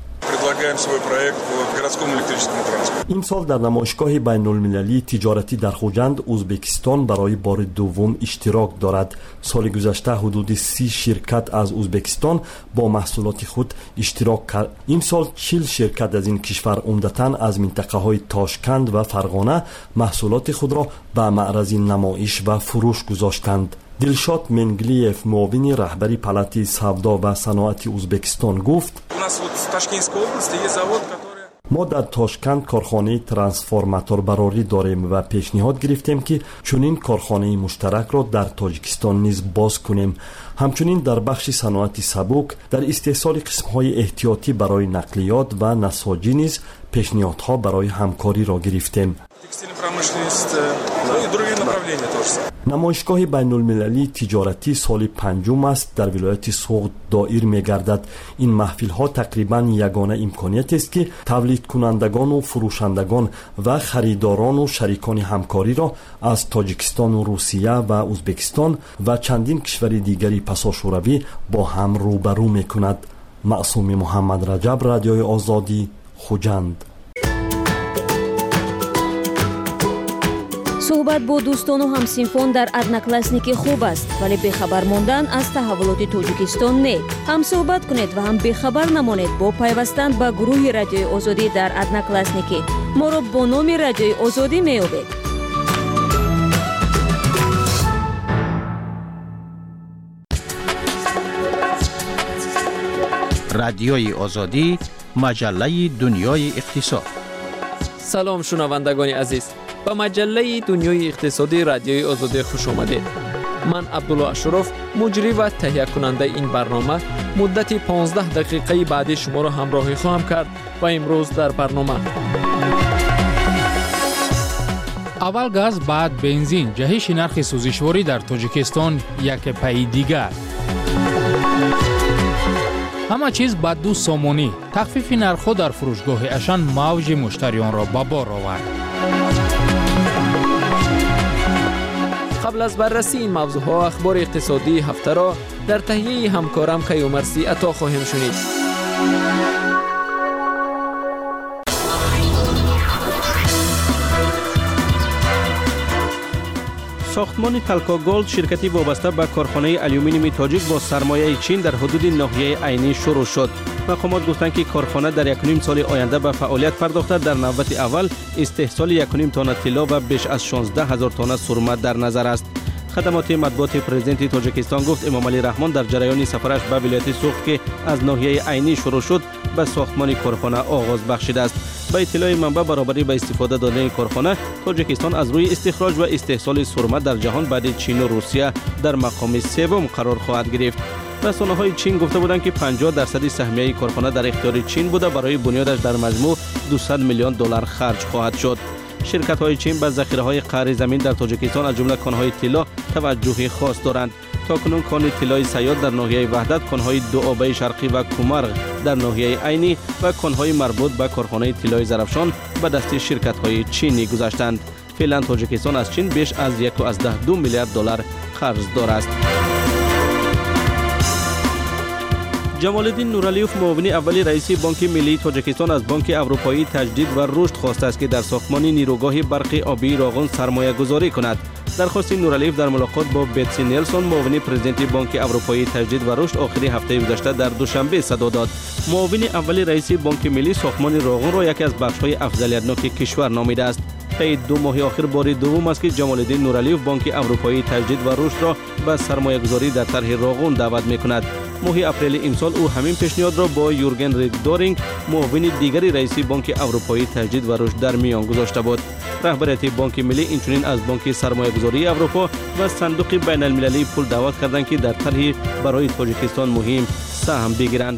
امسال در نمایشگاه بین المللی تجارتی در خوجند ازبکستان برای بار دوم اشتراک دارد. سال گذشته حدود 30 شرکت از ازبکستان با محصولات خود اشتراک کرد. امسال 40 شرکت از این کشور عمدتاً از منطقه های تاشکند و فرغانه محصولات خود را به معرض نمایش و فروش گذاشتند. دلشاد منگلیف معاون رهبری پالات سودا و صنعت ازبکستان گفت ما در تاشکند کارخانه ترانسفورماتور براری داریم و پیشنهاد گرفتیم که چنین کارخانه مشترک را در تاجیکستان نیز باز کنیم. همچنین در بخش صنعت سبک در استحصال قسم‌های احتیاطی برای نقلیات و نساجی نیز پیشنهادها برای همکاری را گرفتیم. نمایشگاه بین المللی تجارتی سال پنجم است در ولایت سوغد دایر می گردد. این محفل ها تقریبا یگانه امکانیت است که تولید کنندگان و فروشندگان و خریداران و شریکان همکاری را از تاجیکستان و روسیه و ازبکستان و چندین کشور دیگری پساشوروی با هم روبرو می کند. معصوم محمد رجب، رادیوی آزادی، خوجند. صحبت با دوستان و همسینفون در одноклассники خوب است، ولی بخبر ماندن از تحولات تاجیکستان نه. هم صحبت کنید و هم بخبر نمانید با پیوستن به گروه رادیوی آزادی در одноклассники. ما را با نام رادیوی آزادی میابید. رادیوی آزادی، مجله دنیای اقتصاد. سلام شنوندگان عزیز، به مجله دنیای اقتصادی رادیوی آزادی خوش آمدید. من عبدالله اشرف، مجری و تهیه کننده این برنامه، مدت 15 دقیقه بعدی شما را همراهی خواهم کرد و امروز در برنامه اول گاز بعد بنزین، جهش نرخ سوزشواری در تاجیکستان یک پای دیگر. همه چیز با دو سامانی، تخفیف نرخ در فروشگاه اشان موج مشتریان را به بار آورد. قبل از بررسی این موضوعها اخبار اقتصادی هفته را در تهیه همکارم کیومرسی عطا خواهیم شنید. ساختمان تلکا گولد شرکتی وابسته به کارخانه آلومینیوم تاجیک با سرمایه چین در حدود ناحیه عینی شروع شد. مقامات گفتند که کارخانه در 1.5 سال آینده به فعالیت پرداخته در نوبت اول استحصال 1.5 تن طلا و بیش از 16,000 تن سرمه در نظر است. خدمات مطبوعات پرزیدنت تاجیکستان گفت امامعلی رحمان در جریان سفرش به ولایت سوخت که از ناحیه عینی شروع شد به ساختمان کارخانه آغاز بخشیده است. با اطلاع منبع برابری به استفاده دادن کارخانه، تاجیکستان از روی استخراج و استحصال سرمه در جهان بعد چین و روسیه در مقام سوم قرار خواهد گرفت. رسانه‌های چین گفته بودند که 50% سهمیه کارخانه در اختیار چین بوده. برای بنیادش در مجموع 200 میلیون دلار خرج خواهد شد. شرکت‌های چین به ذخیره‌های قعر زمین در تاجیکستان از جمله کان‌های طلا توجه خاص دارند. تاکنون کان طلای سیاد در ناحیه وحدت، کان‌های دوآبه شرقی و کومرغ در ناحیه عینی و کان‌های مربوط به کارخانه طلای زرافشان به دست شرکت‌های چینی گذاشتند. فعلا تاجیکستان از چین بیش از 1.2 میلیارد دلار قرض دارد. جمال الدین نورعلیوف معاون اول رئیس بانک ملی تاجیکستان از بانک اروپایی تجدید و رشد خواسته است که در ساختمان نیروگاه برق آبی راغون سرمایه گذاری کند. درخواست نورعلیوف در ملاقات با بتسی نیلسون معاون پرزیدنت بانک اروپایی تجدید و رشد آخری هفته گذشته در دوشنبه صدا داد. معاون اول رئیس بانک ملی ساختمان راغون را یکی از بخش‌های افضلیت‌ناک کشور نامیده است. طی 2 ماه آخر بار دوم است که جمال‌الدین نورعلیوف بانک اروپایی تجدید و رشد را به سرمایه‌گذاری در طرح راغون دعوت می‌کند. ماه اپریل امسال او همین پیشنهاد را با یورگن ریدورینگ معاون دیگری رئیس بانک اروپایی تجدید و رشد در میان گذاشته بود. رهبریت بانک ملی اینچنین از بانک سرمایه‌گذاری اروپا و صندوق بین‌المللی پول دعوت کردند که در طرحی برای تاجیکستان مهم سهم بگیرند.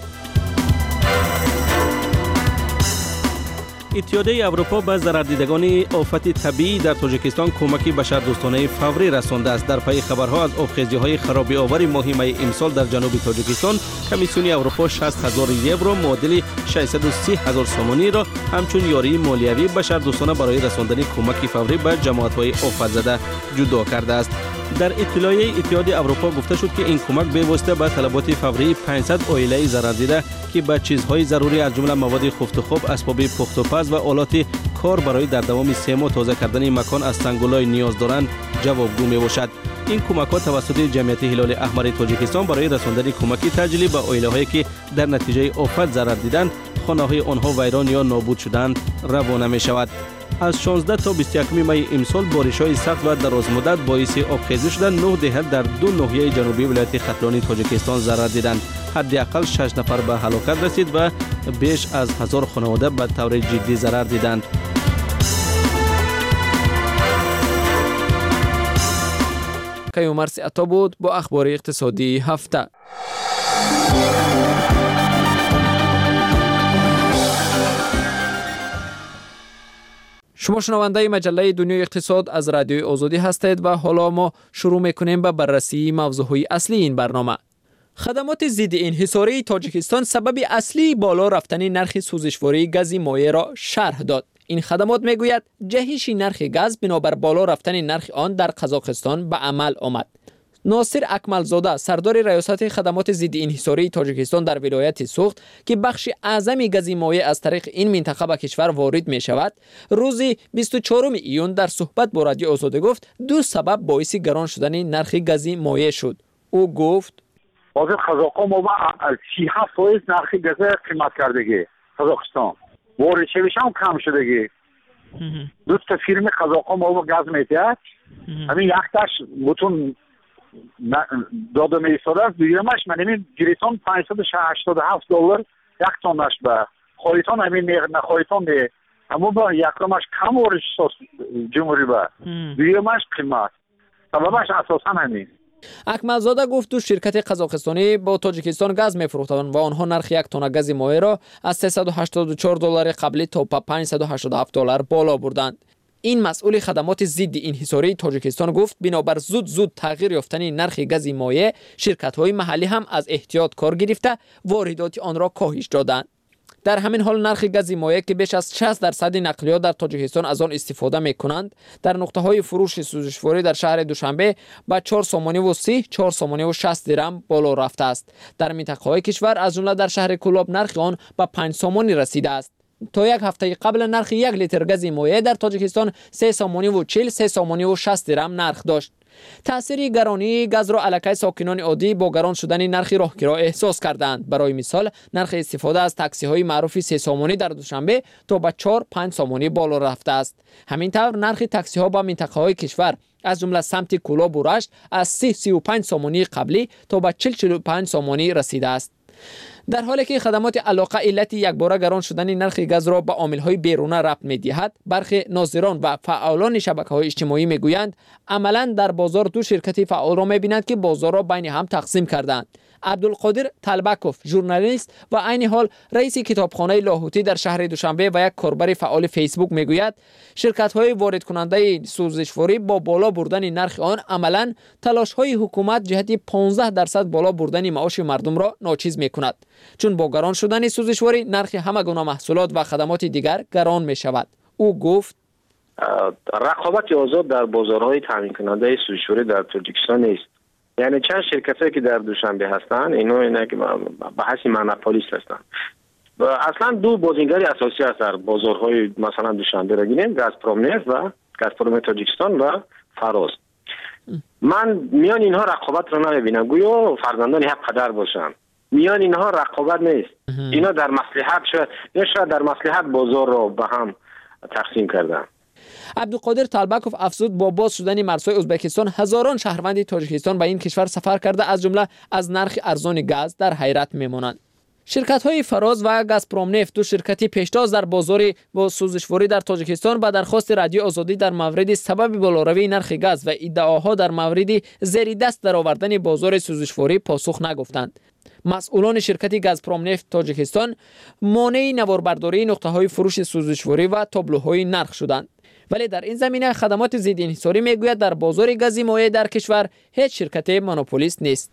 اتحادیه اروپا به ضرردیدگان آفت طبیعی در تاجیکستان کمکی بشردوستانه فوری رسانده است. در پی خبرها از آبخیزی‌های خراب آور ماه می امسال در جنوب تاجیکستان، کمیسیون اروپا 60,000 یورو معادل 630,000 سومانی را همچون یاری مالیوی بشردوستانه برای رساندن کمک فوری به جماعت‌های آفت زده جدا کرده است. در اطلاعیه اتحادیه اروپا گفته شد که این کمک به واسطه به طلبات فوری 500 عائله ضرردیده که به چیزهای ضروری از جمله مواد خفت و خواب، اسباب پخت و پز و آلات کار برای در دوام 3 ماه تازه کردن مکان از سنگولای نیاز دارند جوابگو می باشد. این کمک‌ها توسط جمعیت هلال احمر تاجیکستان برای رساندن کمک تجلی به عائله‌هایی که در نتیجه آفت ضرر دیدند، خانه‌های آنها ویران یا نابود شدند روانه می شود. از 16 تا 21 می امسال بارش‌های سخت و درازمدت باعث آبخیزی شدن 9 دهه در 2 ناحیه جنوبی ولایت ختلانی تاجیکستان ضرر دیدند. حداقل 6 نفر به هلاکت رسید و بیش از 1000 خانواده به طور جدی ضرر دیدند. کیومرث عطا بود با اخبار اقتصادی هفته. شما شنونده مجله دنیای اقتصاد از رادیوی آزادی هستید و حالا ما شروع میکنیم به بررسی موضوعهای اصلی این برنامه. خدمات ضد انحصاری تاجیکستان سبب اصلی بالا رفتن نرخ سوزشواری گاز مایع را شرح داد. این خدمات میگوید جهش نرخ گاز بنابر بالا رفتن نرخ آن در قزاقستان به عمل آمد. ناصر اکملزاده سردار ریاست خدمات ضد انحصاری تاجیکستان در ولایت سوخت که بخش اعظم گاز مایع از طریق این منطقه به کشور وارد می شود، روز 24 ایون در صحبت با رادیو آزادی گفت 2 سبب باعث گران شدن نرخ گاز مایع شد. او گفت حاضر قزاق‌ها ما 37% نرخ گاز قیمت کردگی قزاقستان وارد شویش هم کم شدگی. 2 تا فیرم قزاق‌ها ما گاز میتید همین یختش بتون داده میستاده است. دیگرمش من همین گریتون $587 یک تونش به خواهیتان همین نخواهیتان به اما با یکمش کم وارد جمهوری به دیگرمش قیمت سببش اساسا همین. اکملزاده گفت 2 شرکت قزاقستانی با تاجیکستان گاز میفروختند و آنها نرخ 1 تن گاز مایع را از $384 قبلی تا $587 بالا بردند. این مسئول خدمات ضد انحصاری تاجیکستان گفت بنابر زود تغییر یافتن نرخ گاز مایع، شرکت‌های محلی هم از احتیاط کار گرفته واردات آن را کاهش دادند. در همین حال نرخ گاز مایع که بیش از 60% نقلیات در تاجیکستان از آن استفاده می‌کنند، در نقطه‌های فروش سوزشواری در شهر دوشنبه با 4 سومانی و 30 4 سومانی و 60 درم بالا رفته است. در منطقه‌های کشور از جمله در شهر کولاب نرخ آن به 5 سومانی رسیده است. تا یک هفته قبل نرخ 1 لیتر گاز مایع در تاجیکستان 3 سومانی و 40 3 سومانی و 60 درم نرخ داشت. تأثیر گرانی گاز را علاقه ساکنان عادی با گران شدن نرخ راهگیرها احساس کردند. برای مثال نرخ استفاده از تاکسی های معروف 3 سومانی در دوشنبه تا به 4 5 سومانی بالا رفته است. همینطور نرخ تاکسی ها با منطقه های کشور از جمله سمت کولاب و رشت از 35 سومانی قبلی تا به 45 سومانی رسیده است. در حالی که خدمات علاقه علت یکباره گران شدن نرخ گاز را به عامل‌های بیرونه ربط می‌دهد، برخی ناظران و فعالان شبکه‌های اجتماعی می‌گویند عملاً در بازار 2 شرکت فعال را می‌بینند که بازار را بین هم تقسیم کردند. عبدالقادر طلبکوف ژورنالیست و عین حال رئیس کتابخانه لاهوتی در شهر دوشنبه و یک کاربر فعال فیسبوک میگوید شرکت‌های وارد کننده سوزشواری با بالا بردن نرخ آن عملاً تلاش‌های حکومت جهت 15% بالا بردن معاش مردم را ناچیز می‌کند، چون با گران شدن سوزشواری نرخ همه گونه محصولات و خدمات دیگر گران می‌شود. او گفت رقابت آزاد در بازارهای تامین کننده سوزشواری در تاجیکستان نیست. یعنی چند شرکتایی که در دوشنبه هستند اینا که به حیث مونوپولیست هستند. اصلا 2 بازیگر اساسی هست در بازارهای مثلا دوشنبه را گیریم، گازپروم نفت و گازپروم تاجیکستان و فراز. من میان اینها رقابت را نمیبینم، گویا فرزندان یک پدر باشن. میان اینها رقابت نیست. اینا در مصلحت شاید در مصلحت بازار را به هم تقسیم کردن. عبدالقادر طالبکوف افزود با باز شدن مرزهای ازبکستان هزاران شهروند تاجیکستان به این کشور سفر کرده از جمله از نرخ ارزان گاز در حیرت میمانند. شرکت‌های فراز و گازپروم نفت، دو شرکتی پیشتاز در بازار با سوزشواری در تاجیکستان، با درخواست رادیو آزادی در مورد سبب بالاروی نرخ گاز و ادعاها در مورد زیر دست درآوردن بازار سوزشواری پاسخ نگفتند. مسئولان شرکت گازپروم نفت تاجیکستان مانع نواربرداری نقطه‌های فروش سوزشواری و تابلوهای نرخ شدند. ولی در این زمینه خدمات ضد انحصاری میگوید در بازار گاز مایع در کشور هیچ شرکت مونوپولیست نیست.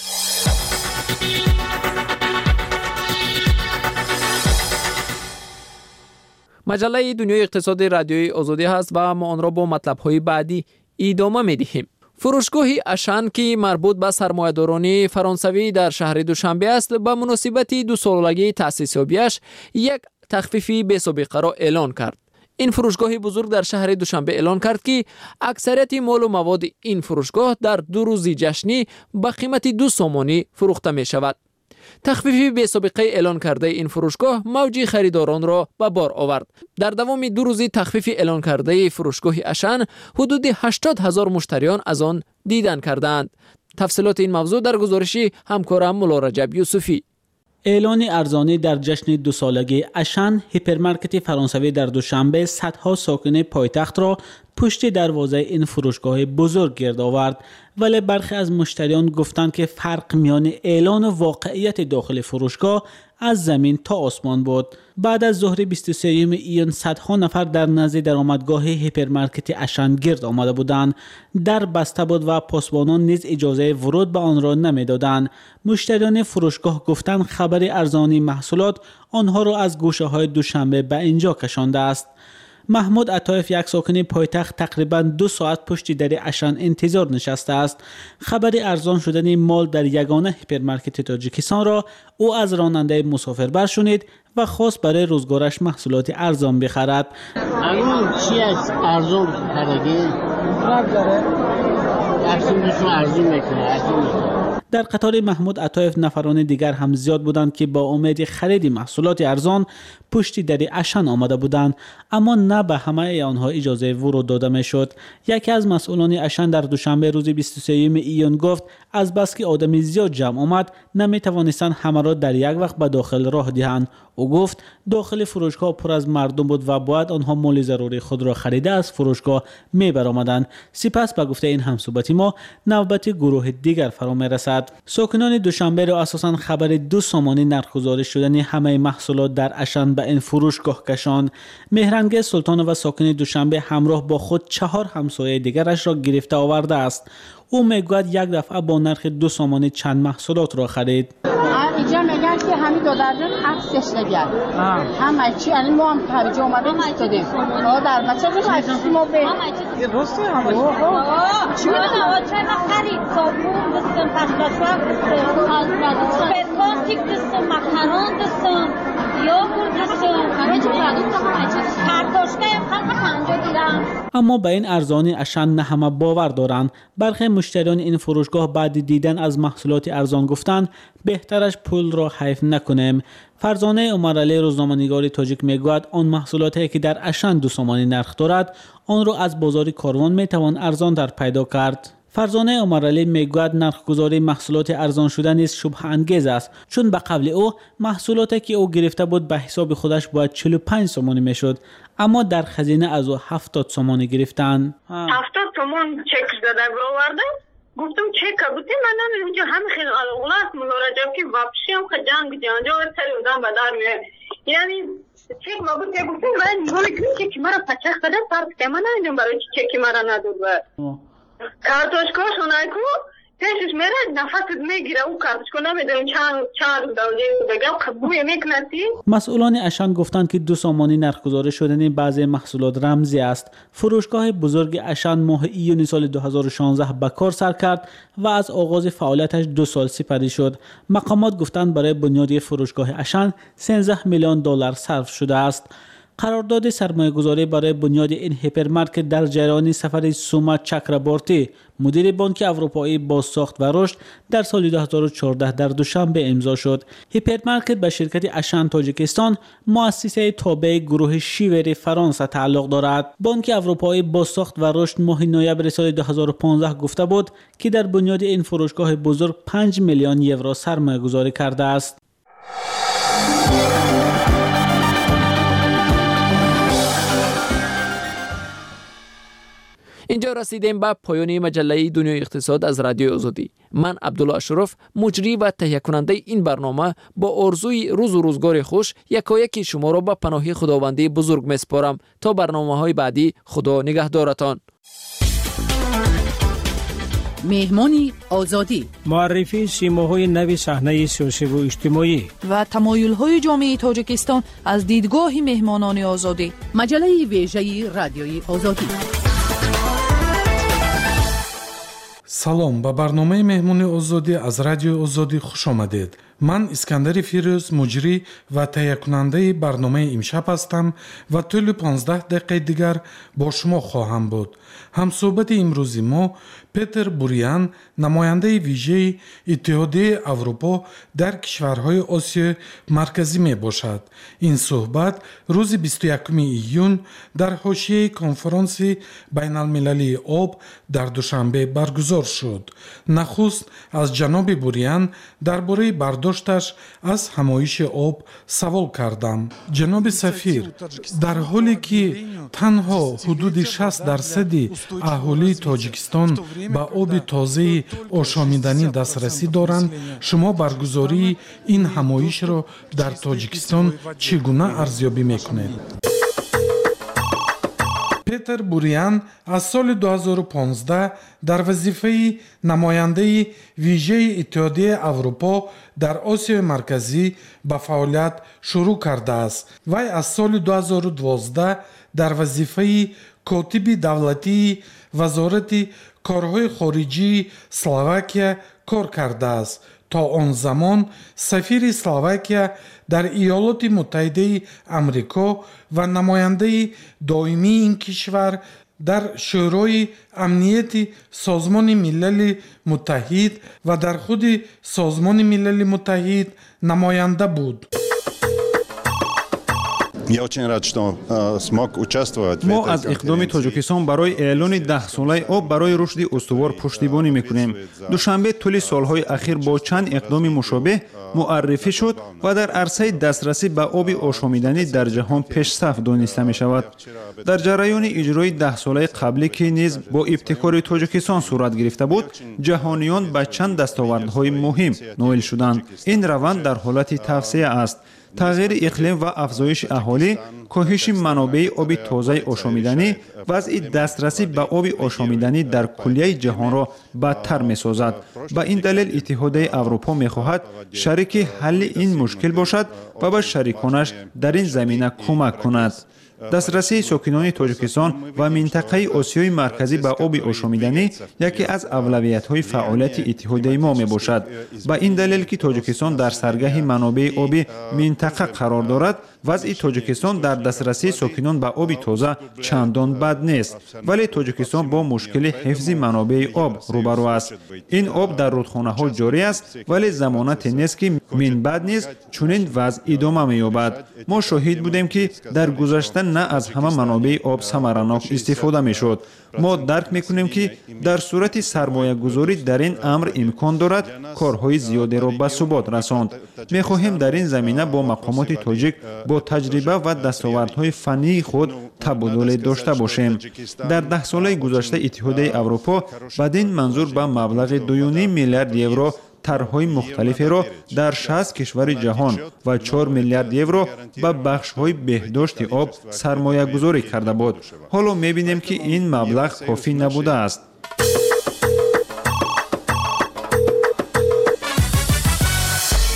مجله دنیای اقتصاد رادیوی آزادی هست و ما آن را با مطلب‌های بعدی ادامه می‌دهیم. فروشگاه اشان که مربوط به سرمایه‌داران فرانسوی در شهر دوشنبه است، به مناسبت 2 سالگی تأسیس یابیش یک تخفیفی بی‌سابقه را اعلان کرد. این فروشگاه بزرگ در شهر دوشنبه اعلان کرد که اکثریت مال و مواد این فروشگاه در 2 روز جشنی به قیمت 2 سومانی فروخته می شود. تخفیفی بی‌سابقه اعلان کرده این فروشگاه موج خریداران را به بار آورد. در دوام 2 روزی تخفیف اعلان کرده فروشگاه اشان حدود 80,000 مشتریان از آن دیدن کردند. تفصیلات این موضوع در گزارشی همکارم مولا رجب یوسفی. اعلان ارزانی در جشن 2 سالگی اشان، هیپرمارکت فرانسوی در دوشنبه صدها ساکن پایتخت را پشت دروازه این فروشگاه بزرگ گرد آورد، ولی برخی از مشتریان گفتند که فرق میان اعلان و واقعیت داخل فروشگاه از زمین تا آسمان بود. بعد از ظهر 23 ایون صدها نفر در نزد درآمدگاه هیپرمارکت اشان گرد آمده بودند. در بسته بود و پاسبانان نیز اجازه ورود به آن را نمیدادند. مشتریان فروشگاه گفتند خبر ارزانی محصولات آنها را از گوشه‌های دوشنبه به اینجا کشانده است. محمود عطایف، یک ساکن پایتخت، تقریباً 2 ساعت پشت در اشان انتظار نشسته است. خبر ارزان شدن مال در یگانه هیپرمارکت تاجیکستان را او از راننده مسافربر شنید و خواست برای روزگارش محصولات ارزان بخرد. الان چی از ارزان خریدی؟ ارزان میکنه. در قطار محمود عطایف نفران دیگر هم زیاد بودند که با امید خرید محصولات ارزان پشت در اشان آمده بودند، اما نه به همه آنها اجازه ورود داده میشد. یکی از مسئولان اشان در دوشنبه روز 23 ایون گفت از بس که آدم زیاد جمع آمد نمیتوانستند همه را در یک وقت به داخل راه دهند. او گفت داخل فروشگاه پر از مردم بود و باید آنها مال ضروری خود را خریده از فروشگاه میبرآمدند. سپس به گفته این همصحبت ما نوبت گروه دیگر فرا میرسد. ساکنان دوشنبه را اساساً خبر 2 سومانی نرخ‌گذاری شدن همه محصولات در اشان به این فروشگاه کشاند. مهرنگ سلطان و ساکن دوشنبه همراه با خود 4 همسایه دیگرش را گرفته آورده است. او میگوید یک دفعه با نرخ 2 سومانی چند محصولات را خرید. اینجا میگن که همین 2 درجن عکسش نگرد. همه چی الان ما هم خریج اومدیم استادیم. در بچه‌ش عکسی ما به درسته همه چی میدونم چه خرید صابون دستم پخلاشا سوپرمارکت دستم مکرون دستم یogurt دستم همه چی کارتوشکه هم خرید دیدم. اما به این ارزانی اشان نه همه باور دارند. برخی مشتریان این فروشگاه بعد دیدن از محصولات ارزان گفتند بهترش پول را حیف نکنیم. فرزانه عمرعلی روزنامه‌نگار تاجیک میگوید آن محصولاتی که در اشان 2 سومانی نرخ دارد آن را از بازار کاروان میتوان ارزان در پیدا کرد. فرزانه عمرعلی میگوید نرخ‌گذاری محصولات ارزان شده نیز شبهه انگیز است، چون به قول او محصولاتی که او گرفته بود به حساب خودش باید 45 سومانی میشد، اما در خزینه از او 70 سومانی گرفتند. 70 تومان چک داده آوردم. گفتم چک بودی من اونجا همه خیلی اولاد مراجعه که واپسی هم جنگ جانجا سری بودم به در میاد. یعنی چک ما بود که گفتم من میگم که مرا پچخ بده فرض که من نمیدونم برای چک مرا نداد و کارتوشکاش اونایی کو پیشش میره نفست میگیره او کارتوشکا نمیدونم چند دوجه بگم بوی میکنسی. مسئولان اشان گفتند که 2 سومانی نرخ‌گذاری شدن بعضی محصولات رمزی است. فروشگاه بزرگ اشان ماه ایون سال 2016 به کار سر کرد و از آغاز فعالیتش 2 سال سپری شد. مقامات گفتند برای بنیاد فروشگاه اشان 13 میلیون دلار صرف شده است. قرارداد سرمایه‌گذاری برای بنیاد این هیپرمارکت در جریان سفر سوما چاکرابورتی مدیر بانک اروپایی بازساخت و رشد در سال 2014 در دوشنبه امضا شد. هیپرمارکت به شرکت اشان تاجیکستان مؤسسه تابع گروه شیور فرانسه تعلق دارد. بانک اروپایی بازساخت و رشد ماه نوامبر سال 2015 گفته بود که در بنیاد این فروشگاه بزرگ 5 میلیون یورو سرمایه‌گذاری کرده است. اینجا رسیدیم به پایان مجله دنیای اقتصاد از رادیو آزادی. من عبدالله اشرف، مجری و تهیه کننده این برنامه، با آرزوی روز و روزگار خوش یکایک شما را به پناه خداوندی بزرگ میسپارم. تا برنامه‌های بعدی، خدا نگهدارتان. مهمانی آزادی، معرفی سیماهای نوی صحنه سیاسی و اجتماعی و تمایل‌های جامعه تاجیکستان از دیدگاه مهمانان آزادی. مجله ویژه رادیوی آزادی. салом ба барномаи меҳмони озодӣ аз радиои озодӣ хуш омадед. ман искандари фирӯз муҷрӣ ва таҳиякунандаи барномаи имшаб ҳастам ва тӯли 15 дақиқаи дигар бо шумо хоҳам буд. ҳамсӯҳбати имрӯзи мо петер бурян, намояндаи вижаи иттиҳодияи аврупо дар кишварҳои осиёи марказӣ мебошад. ин суҳбат рӯзи 21 июн дар ҳошияи конференсияи байналмилалии об дар душанбе баргузор шуд. нахуст аз ҷаноби бурян дар бораи бардошташ аз ҳамоиши об савол кардам. ҷаноби сафир, дар ҳоле ки танҳо ҳудуди 60% аҳолии тоҷикистон ба оби тозаи ошомиданӣ дастрасӣ доранд, шумо баргузории ин ҳамоишро дар тоҷикистон чӣ гуна арзёбӣ мекунед? петер бурян аз соли 2015 дар вазифаи намояндаи вижаи иттиҳодияи аврупо дар осиёи марказӣ ба фаъолият шурӯъ кардааст. вай аз соли 2012 дар вазифаи котиби давлатии вазорати корҳои хориҷии Словакия кор кардааст. то он замон сафири Словакия дар Иёлоти Муттаҳидаи Амрико ва намояндаи доимии ин кишвар дар шӯрои амнияти Созмони Милали Муттаҳид ва дар худи Созмони Милали Муттаҳид намоянда буд. мо аз иқдоми тоҷикистон барои эълони 10-солаи об барои рушди устувор пуштибонӣ мекунем. душанбе тӯли солҳои ахир бо чанд иқдоми мушобеҳ муаррифӣ шуд ва дар арсаи дастрасӣ ба оби ошомиданӣ дар ҷаҳон пешсаф дониста мешавад. дар ҷараёни иҷрои 10-солаи қаблӣ ки низ бо ибтикори тоҷикистон сурат гирифта буд, ҷаҳониён ба чанд дастовардҳои муҳим ноил шуданд. ин раванд дар ҳолати тавсея аст. тағйири иқлим ва афзоиши аҳолӣ, коҳиши манобеи оби тозаи ошомиданӣ, вазъи дастрасӣ ба оби ошомиданӣ дар куллияи ҷаҳонро бадтар месозад. ба ин далел иттиҳодияи аврупо мехоҳад шарики ҳалли ин мушкил бошад ва ба шариконаш дар ин замина кӯмак кунад. дастрасии сокинони тоҷикистон ва минтақаи осиёи марказӣ ба оби ошомиданӣ яке аз авлавиятҳои фаъолияти иттиҳодияи мо мебошад. ба ин далел ки тоҷикистон дар саргаҳи манобеи оби минтақа қарор дорад, вазъи тоҷикистон дар дастрасии сокинон ба оби тоза чандон бад нест, вале тоҷикистон бо мушкили ҳифзи манобеи об рӯбарӯ аст. ин об дар рудхонаҳо ҷорӣ аст, вале замонате нест ки минбаъд низ чунин вазъ идома меёбад. мо шоҳид будем ки дар гузашта на аз ҳама манобеи об самаранок истифода мешуд. мо дарк мекунем ки дар сурати сармоягузорӣ дар ин амр имкон дорад корҳои зиёдеро ба субот расонд. мехоҳем дар ин замина бо мақомоти тоҷик бо таҷриба ва дастовардҳои фаннии худ табодуле дошта бошем. дар 10-солаи гузашта иттиҳодияи аврупо бадин манзур ба маблағи 2.5 миллиард евро тарҳҳои мухталиферо дар 60 кишвари ҷаҳон ва 4 миллиард евро ба бахшҳои беҳдошти об сармоягузорӣ карда буд. ҳоло мебинем ки ин маблағ кофӣ набудааст.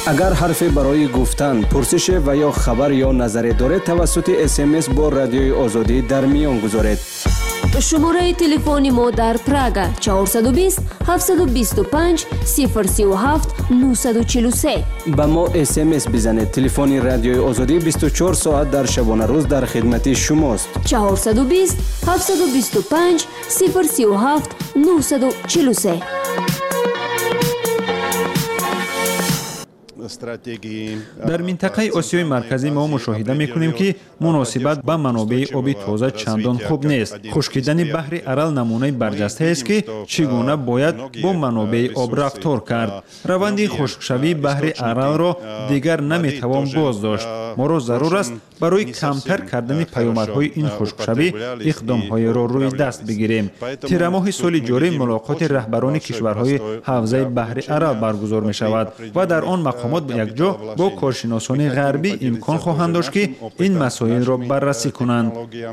агар ҳарфе барои гуфтан пурсише ва ё хабар ё назаре доред тавассути смс бо радиои озодӣ дар миён гузоред. шумораи телефони мо дар Прага 420 725 037 943. ба мо смс бизанед. телефони радиои озодӣ 24 соат дар шабона рӯз дар хидмати шумост. 420 725 037 943. дар минтақаи осиёи марказӣ мо мушоҳида мекунем ки муносибат ба манобеи оби тоза чандон хуб нест. хушкидани баҳри арал намунаи барҷастаест ки чӣ гуна бояд бо манобеи об рафтор кард. раванди хушкшавии баҳри аралро дигар наметавон боздошт. моро зарур аст барои камтар кардани паёмадҳои ин хушкшавӣ иқдомҳоеро рӯи даст бигирем. тирамоҳи соли ҷорӣ мулоқоти раҳбарони кишварҳои ҳавзаи баҳри арал баргузор мешавад ва дар он мақомот якҷо бо коршиносони ғарбӣ имкон хоҳанд дошт ки ин масоилро баррасӣ кунанд.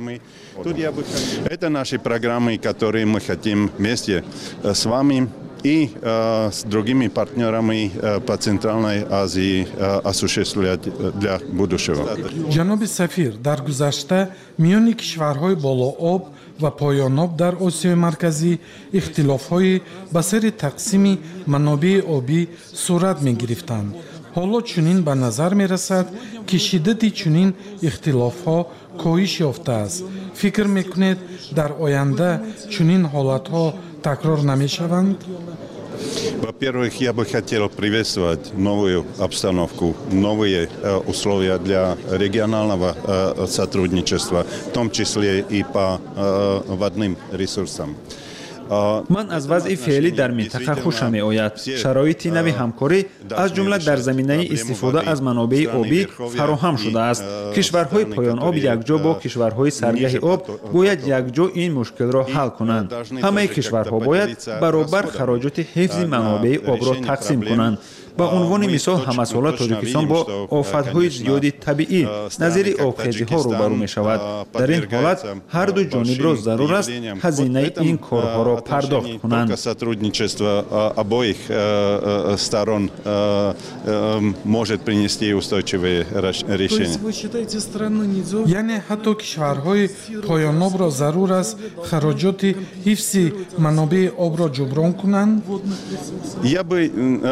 Это наши программы, которые мы хотим вместе с вами и с другими партнерами по Центральной Азии осуществлять для будущего. ҷаноби сафир, дар гузашта миёни кишварҳои болооб ва поёноб дар осиёи марказӣ ихтилофҳои ба сари тақсими манобеи обӣ сурат мегирифтанд. ҳоло чунин ба назар мерасад ки шиддати чунин ихтилофҳо коҳиш ёфтааст. фикр мекунед дар оянда чунин ҳолатҳо такрор намешаванд? Во-первых, я бы хотел приветствовать новую обстановку, новые условия для регионального сотрудничества, в том числе и по водным ресурсам. ман аз вазъи феълӣ дар минтақа хушам меояд. шароити нави ҳамкорӣ аз ҷумла дар заминаи истифода аз манобеи обӣ фароҳам шудааст. кишварҳои поёноб якҷо бо кишварҳои саргаҳи об бояд якҷо ин мушкилро ҳал кунанд. ҳамаи кишварҳо бояд баробар хароҷоти ҳифзи манобеи обро тақсим кунанд. ба унвони мисол ҳамасола тоҷикистон бо офатҳои зиёди табиӣ назири обхезиҳо рӯбарӯ мешавад. дар ин ҳолат ҳарду ҷонибро зарур аст ҳазинаи ин корҳоро пардохт кунанд. Сотрудничество обоих сторон может принести устойчивые решения. яъне ҳатто кишварҳои поёнобро зарур аст хароҷоти ҳифзи манобеи обро ҷуброн кунанд? Я бы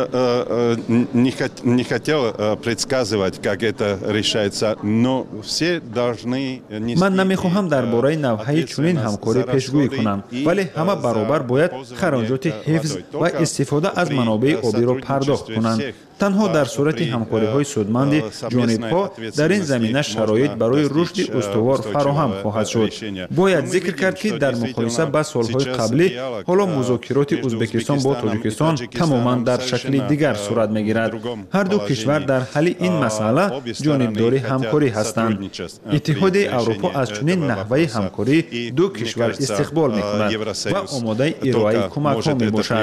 не хотел предсказывать, как это решается, но все должны... ман намехоҳам дар бораи навъҳои чунин ҳамкорӣ пешгӯӣ кунам, вале ҳама баробар бояд хароҷоти ҳифз ва истифода аз манобеи обиро пардохт кунанд. танҳо дар сурати ҳамкориҳои судманди ҷонибҳо дар ин замина шароит барои рушди устувор фароҳам хоҳад шуд. бояд зикр кард ки дар муқоиса ба солҳои қаблӣ ҳоло музокироти ӯзбекистон бо тоҷикистон тамоман дар шакли дигар сурат мегирад. ҳарду кишвар дар ҳалли ин масъала ҷонибдори ҳамкорӣ ҳастанд. иттиҳоди аврупо аз чунин наҳваи ҳамкорӣ ду кишвар истиқбол мекунад ва омодаи ироаи кӯмакҳо мебошад.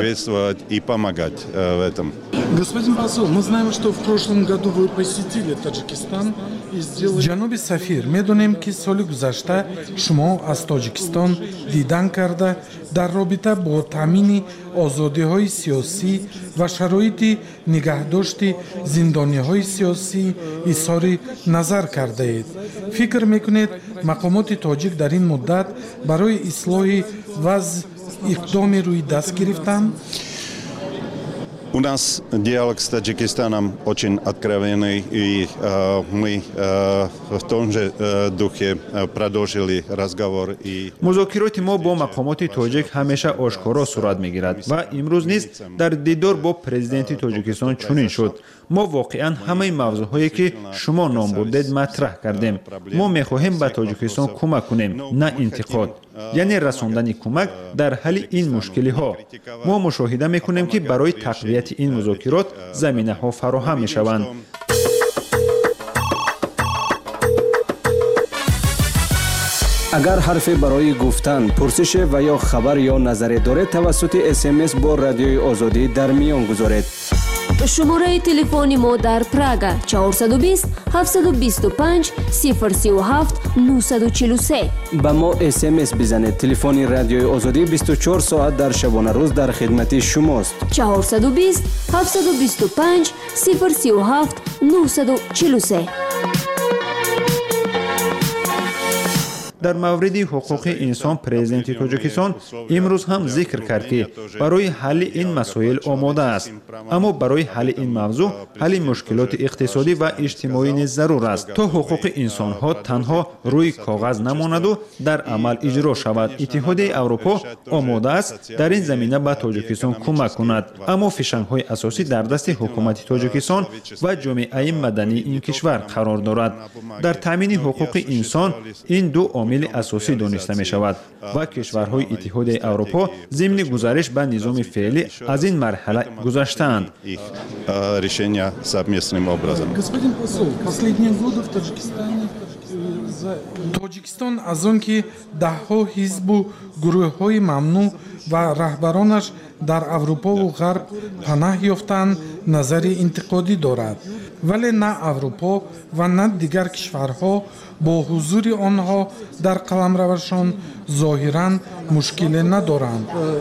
Господин посол, мы знаем, что в прошлом году вы посетили Таджикистан и сделали... ҷаноби сафир, медонем ки соли гузашта шумо аз Тоҷикистон дидан карда дар робита бо таъмини озодиҳои сиёсӣ ва шароити нигаҳдошти зиндониҳои сиёсӣ изҳори назар кардаед. фикр мекунед мақомоти тоҷик дар ин муддат барои ислоҳи вазъ иқдоме рӯи даст гирифтанд? У нас диалог с Таджикистаном очень откровенный, и мы в том же духе продолжили разговор. музокироти мо бо мақомоти тоҷик ҳамеша ошкоро сурат мегирад ва имрӯз низ дар дидор бо президенти Тоҷикистон чунин шуд. мо воқеан ҳамаи мавзӯъҳое ки шумо ном бурдед матраҳ кардем. мо мехоҳем ба Тоҷикистон кӯмак кунем, на интиқод, яъне расондани кӯмак дар ҳалли ин мушкилиҳо. мо мушоҳида мекунем ки барои тақвияти ин музокирот заминаҳо фароҳам мешаванд. агар ҳарфе барои гуфтан пурсише ва ё хабар ё назаре доред тавассути смс бо радиои озодӣ дар миён гузоред. شماره تلفن ما در پراگ 420 725 037 943. با ما SMS بزنید. تلفن رادیوی آزادی 24 ساعت در شبانه روز در خدمت شماست. 420 725 037 943. در مورد حقوق انسان پرزیدنت تاجیکستان امروز هم ذکر کرد که برای حل این مسائل آماده است، اما برای حل این موضوع حل مشکلات اقتصادی و اجتماعی نیز ضرور است تا حقوق انسان ها تنها روی کاغذ نماند و در عمل اجرا شود. اتحادیه اروپا آماده است در این زمینه به تاجیکستان کمک کند، اما فشنگ های اساسی در دست حکومت تاجیکستان و جامعه مدنی این کشور قرار دارد. در تامین حقوق انسان این دو عامل اساسی دانسته می شود و کشورهای اتحادیه اروپا ضمن گزارش به نظام فعلی از این مرحله گذشتند. тоҷикистон аз он ки даҳҳо ҳизбу гурӯҳҳои мамнӯъ ва раҳбаронаш дар аврупову ғарб панаҳ ёфтаанд назари интиқодӣ дорад, вале на аврупо ва на дигар кишварҳо бо ҳузури онҳо дар қаламравашон зоҳиран мушкиле надоранд.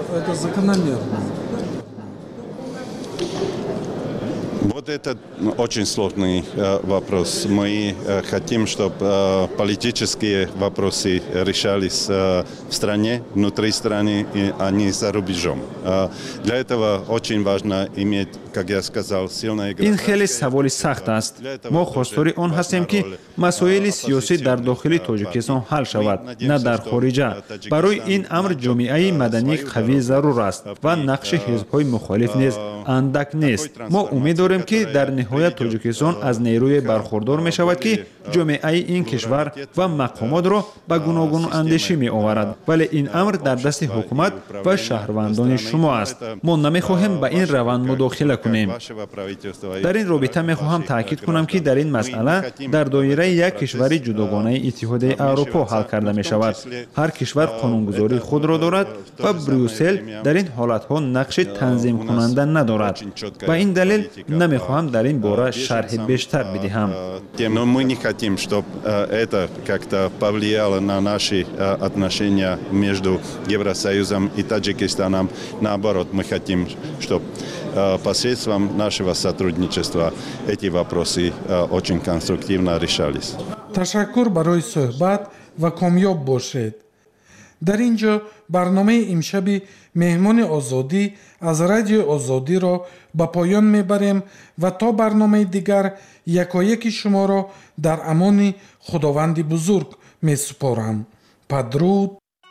Вот это очень сложный вопрос. Мы хотим, чтобы политические вопросы решались в стране, внутри страны, а не за рубежом. Для этого очень важно иметь, как я сказал, сильное государство. این خیلی سوالی سخت است. ما خواستار آن هستیم که مسائل سیاسی در داخل تاجیکستان حل شود، نه در خارجه. برای این امر جامعه مدنی قوی ضرور است و نقش حزب‌های مخالف نیز اندک نیست. ما امید داریم که در نهایت تاجیکستان از نیروی برخوردار می شود که جامعه این کشور و مقامات را به گوناگون اندیشی می آورد، ولی این امر در دست حکومت و شهروندان شما است. ما نمی خواهیم به این روند مداخله کنیم. در این رابطه می خواهم تاکید کنم که در این مسئله در دایره یک کشور جداگانه اتحادیه اروپا حل کرده می شود. هر کشور قانونگذاری خود را دارد و بروسل در این حالت ها نقش تنظیم کننده ندارد. و این دلیل نمی خواهم در این باره شرح بیشتر بدهم. Мы не хотим, чтобы это как-то повлияло на наши отношения между Евросоюзом и Таджикистаном. Наоборот, мы хотим, чтобы посредством нашего сотрудничества эти вопросы очень конструктивно решались. Ташаккур барои суҳбат ва комёб бошед. дар ин ҷо барномаи имшаби меҳмони озодӣ аз радиои озодиро ба поён мебарем ва то барномаи дигар якояки шуморо дар амони худованди бузург месупорам. падруд.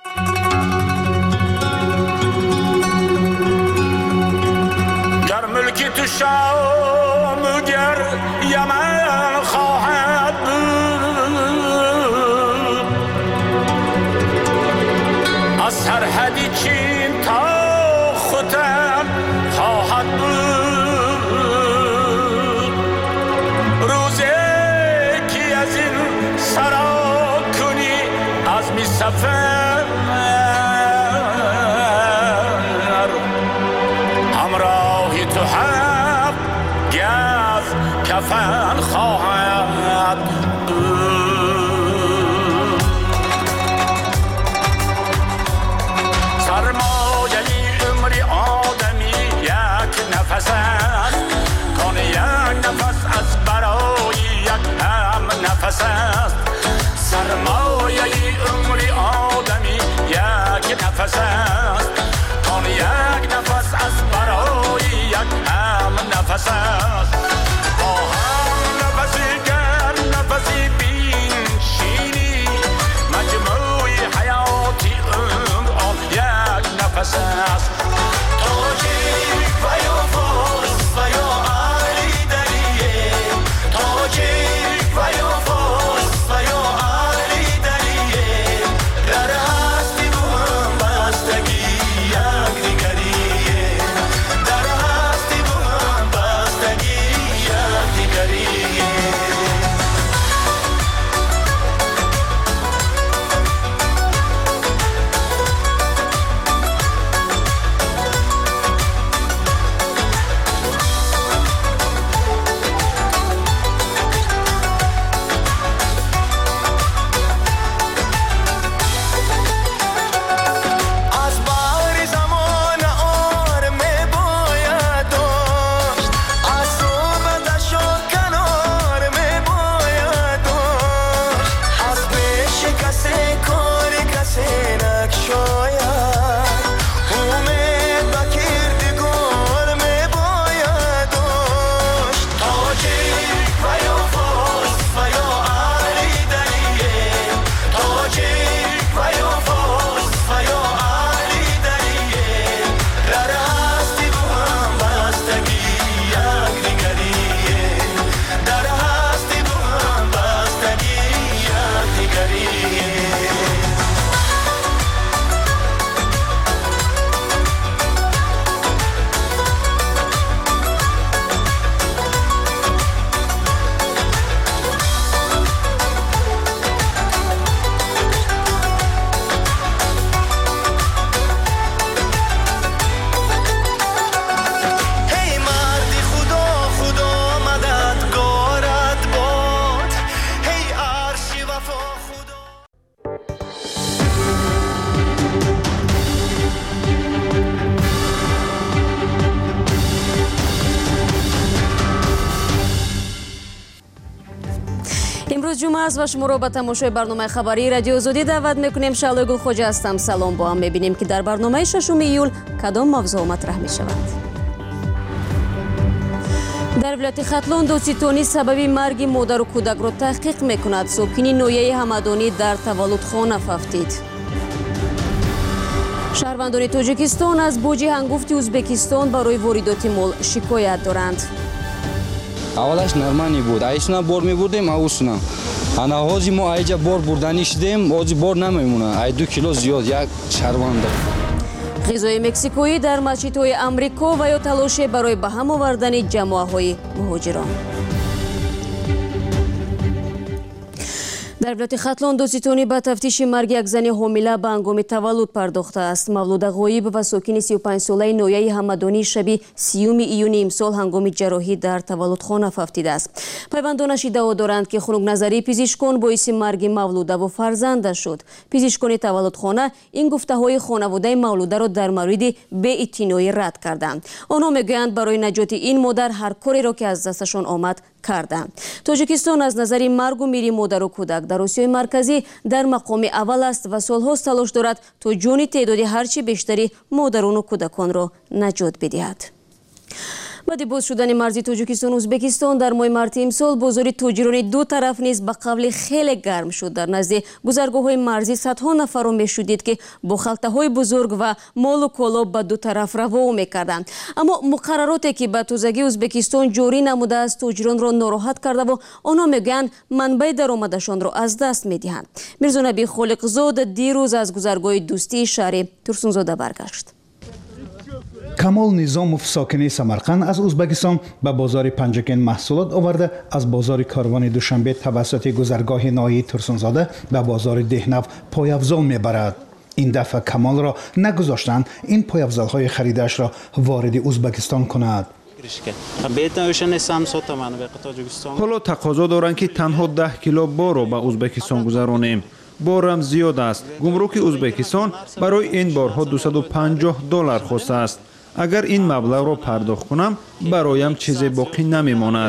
گر ملکی تو شام گر یمن خواهد بود، از سرحدی چین تا ختن خواهد بود. روزی که از این سرا کنی از می سفر همراهی تو هم گز کفن خواهد بود. سرمایه عمری آدمی یک نفس است، کن یک نفس از برای یک هم نفس است. سرمایه عمری آدمی یک نفس است، کن یک نفس از برای یک هم نفس است. با هم نفسی گر نفسی بینشینی، مجموع حیاتی عمر آن یک نفس است. تاجیک و یا فارس و یا علی دریه، تاجیک و یا فارس و یا علی دریه، در هستی و هم بستگی یک دیگریه، در هستی و هم بستگی امروز جمعه است و شما را به تماشای برنامه خبری رادیو آزادی دعوت میکنیم. شعله گل خوجا هستم. سلام. با هم میبینیم که در برنامه 6 ایول کدام موضوع مطرح می شود. در ولایت ختلان دادستانی سبب مرگ مادر و کودک را تحقیق میکند. ساکن نویه حمدانی در تولدخانه ففتید. شهروندان تاجیکستان از بوج هنگفت ازبکستان برای واردات مال شکایت دارند. اولش نرمانی بود. ایشونا بار میبردیم اوسونا. انا هازی ما ایجا بار بردنی شدیم. هازی بار نمیمونه. ای 2 کیلو زیاد یک شهرونده. غذای مکزیکویی در مسجدهای امریکا و یا تلاش برای به هم آوردن جماعت‌های مهاجران. در ولایت ختلان دادستانی به تفتیش مرگ یک زن حامله به هنگام تولد پرداخته است. مولود غایب و ساکن 35 ساله نویه حمدانی شب 30 ایون امسال هنگام جراحی در تولدخانه ففتیده است. پیوندانش ادعا دارند که خنک نظری پزشکان باعث مرگ مولوده و فرزندش شد. پزشکان تولدخانه این گفته‌های خانواده مولوده را در مورد بی‌اعتنایی رد کردند. آنها میگویند برای نجات این مادر هر کاری را که از دستشان آمد کردند. تاجیکستان از نظر مرگ و میر مادر و کودک در آسیای مرکزی در مقام اول است و سالهاست تلاش دارد تا جان تعداد هرچی بیشتری مادران و کودکان را نجات بدهد. بعد باز شدن مرزی تاجیکستان و ازبکستان در ماه مارس امسال بازار تاجران دو طرف نیز به قبل خیلی گرم شد. در نزد گذرگاه‌های مرزی صدها نفر را می‌شدید که با خلطه‌های بزرگ و مال و کالا به دو طرف روا می‌کردند. اما مقرراتی که به تازگی ازبکستان جاری نموده است تاجران را ناراحت کرده و آنها میگویند منبع درآمدشان را از دست می‌دهند. میرزا نبی خالقزاد دیروز از گذرگاه دوستی شهر ترسونزاده برگشت. камол низомов сокини самарқанд аз ӯзбекистон ба бозори панҷакин маҳсулот оварда аз бозори корвони душанбе тавассути гузаргоҳи ноҳияи турсунзода ба бозори деҳнав пойафзол мебарад. ин дафъа камолро нагузоштанд ин пойафзолҳои харидаашро вориди ӯзбекистон кунад. ҳоло тақозо доранд ки танҳо 10 кило борро ба ӯзбекистон гузаронем. борам зиёд аст. гумруки ӯзбекистон барои ин борҳо $250 хостааст. агар ин маблағро пардохт кунам бароям чизе боқӣ намемонад.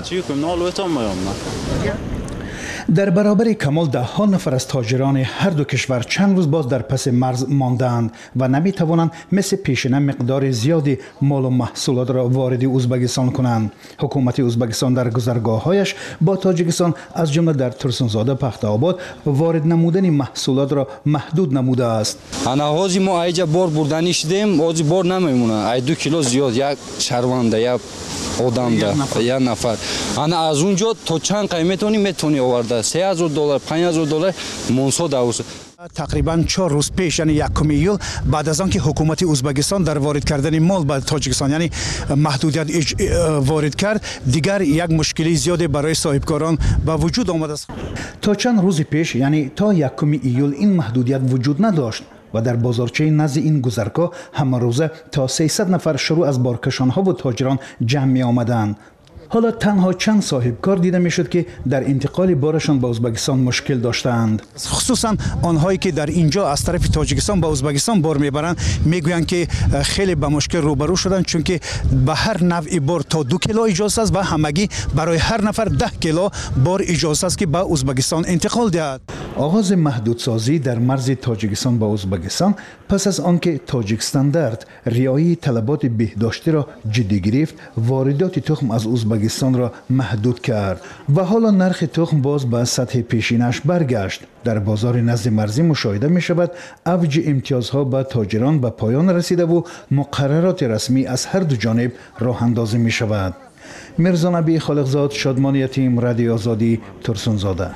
дар баробари камол даҳҳо нафар аз тоҷирони ҳарду кишвар чанд рӯз боз дар паси марз мондаанд ва наметавонанд мисли пешина миқдори зиёди молу маҳсулотро вориди ӯзбекистон кунанд. ҳукумати ӯзбекистон дар гузаргоҳҳояш бо тоҷикистон аз ҷумла дар турсунзода пахтаобод ворид намудани маҳсулотро маҳдуд намудааст. ана ҳози мо айҷа бор бурданӣ шидем ҳози бор намемона. ай 2 кило зиёд як шарванда як одамда як нафар. ана аз он ҷо то чанд қай метавонӣ оварда $3,000 $5,000 монсо давус. тақрибан 4 рӯз пеш яъне 1 июл баъд аз он ки ҳукумати ӯзбекистон дар ворид кардани мол ба тоҷикистон яъне маҳдудият ворид кард дигар як мушкили зиёде барои соҳибкорон ба вуҷуд омадааст. то чанд рӯзи пеш яъне то 1 июл ин маҳдудият вуҷуд надошт ва дар бозорчаи назди ин гузаргоҳ ҳамарӯза то 300 нафар шурӯъ аз боркашонҳову тоҷирон ҷамъ меомаданд. ҳоло танҳо чанд соҳибкор дида мешуд ки дар интиқоли борашон ба ӯзбекистон мушкил доштаанд. хусусан онҳое ки дар ин ҷо аз тарафи тоҷикистон ба ӯзбекистон бор мебаранд мегӯянд ки хеле ба мушкил рӯбарӯ шуданд чунки ба ҳар навъи бор то 2 кило иҷозат аст ва ҳамагӣ барои ҳар нафар 10 кило бор иҷозат аст ки ба ӯзбекистон интиқол диҳад. оғози маҳдудсозӣ дар марзи тоҷикистон ба ӯзбекистон пас аз он ки тоҷикстандард риояи талаботи беҳдоштиро ҷиддӣ гирифт воридоти тухм аз ӯзбекистонро маҳдуд кард ва ҳоло нархи тухм боз ба сатҳи пешинааш баргашт. дар бозори назди марзӣ мушоҳида мешавад авҷи имтиёзҳо ба тоҷирон ба поён расидаву муқаррароти расмӣ аз ҳарду ҷониб роҳандозӣ мешавад. мирзо набии холиқзод, шодмони ятим, радиои озодӣ, турсунзода.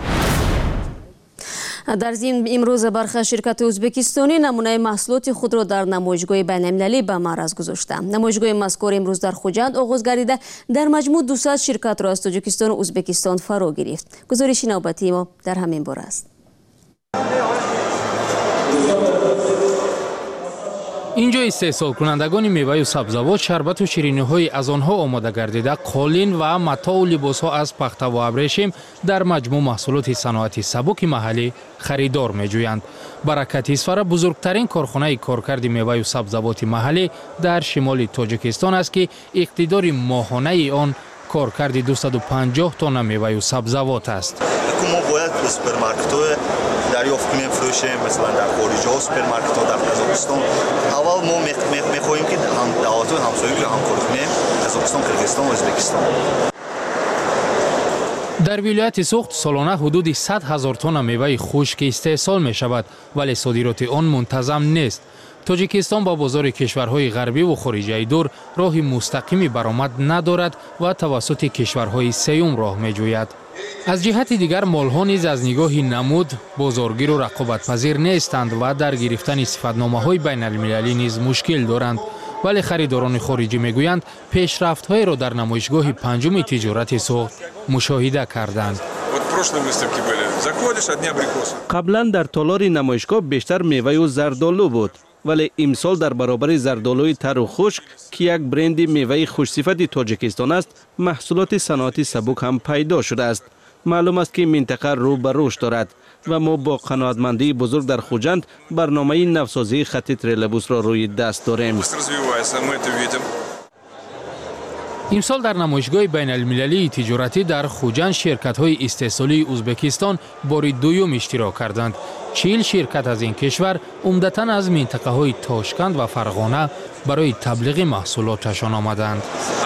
дар зимн имрӯз бархи ширкати ӯзбекистонӣ намунаи маҳсулоти худро дар намоишгоҳи байналмилалӣ ба маъраз гузошта. намоишгоҳи мазкур имрӯз дар хуҷанд оғоз гардида дар маҷмӯъ 200 ширкатро аз тоҷикистону ӯзбекистон фаро гирифт. гузориши навбатии мо дар ҳамин бора аст. اینجا استحصال کنندگان میوه و سبزوات، شربت و شیرینی‌های از آنها آماده گردیده قالین و متاع و لباس‌ها از پخته و ابریشم در مجموع محصولات صنعتی سبک محلی خریدار می‌جویند. برکت اسفر بزرگترین کارخانه کارکرد میوه و سبزوات محلی در شمال تاجیکستان است که اقتدار ماهانه آن کارکرد 250 تن میوه و سبزوات است. که ما باید به سوپرمارکت‌ها دریافت کنیم فروشیم، مثلا در خارج‌ها سوپرمارکت‌ها در قزاقستان. اول ما می‌خواهیم که دعوت همسایگی همکاری کنیم، قزاقستان، قرقیزستان و ازبکستان. در ولایت سوخت سالانه حدود 100,000 تن میوه خشک استحصال می شود ولی صادرات آن منتظم نیست. تاجیکستان با بازار کشورهای غربی و خارجی دور راه مستقیمی برآمد ندارد و توسط کشورهای سوم راه می جوید. از جهت دیگر مالها نیز از نگاه نمود بازارگیر و رقابت پذیر نیستند و در گرفتن صفتنامه‌های بین المللی نیز مشکل دارند. ولی خریداران خارجی میگویند پیشرفت‌های را در نمایشگاه پنجم تجارت سوخت مشاهده کردند. قبلا در تالار نمایشگاه بیشتر میوه و زردآلو بود، ولی امسال در برابر زردآلوی تر و خشک که یک برند میوه خوش‌صفت تاجیکستان است، محصولات صنعتی سبک هم پیدا شده است. معلوم است که منطقه رو به رشد دارد و ما با قناعتمندی بزرگ در خوجند برنامه نوسازی خط تریلبوس را روی دست داریم. امسال در نمایشگاه بین المللی تجارتی در خوجند شرکت‌های استحصالی ازبکستان بار دوم اشتراک کردند. 40 شرکت از این کشور عمدتاً از منطقه‌های تاشکند و فرغانه برای تبلیغ محصولاتشان آمدند.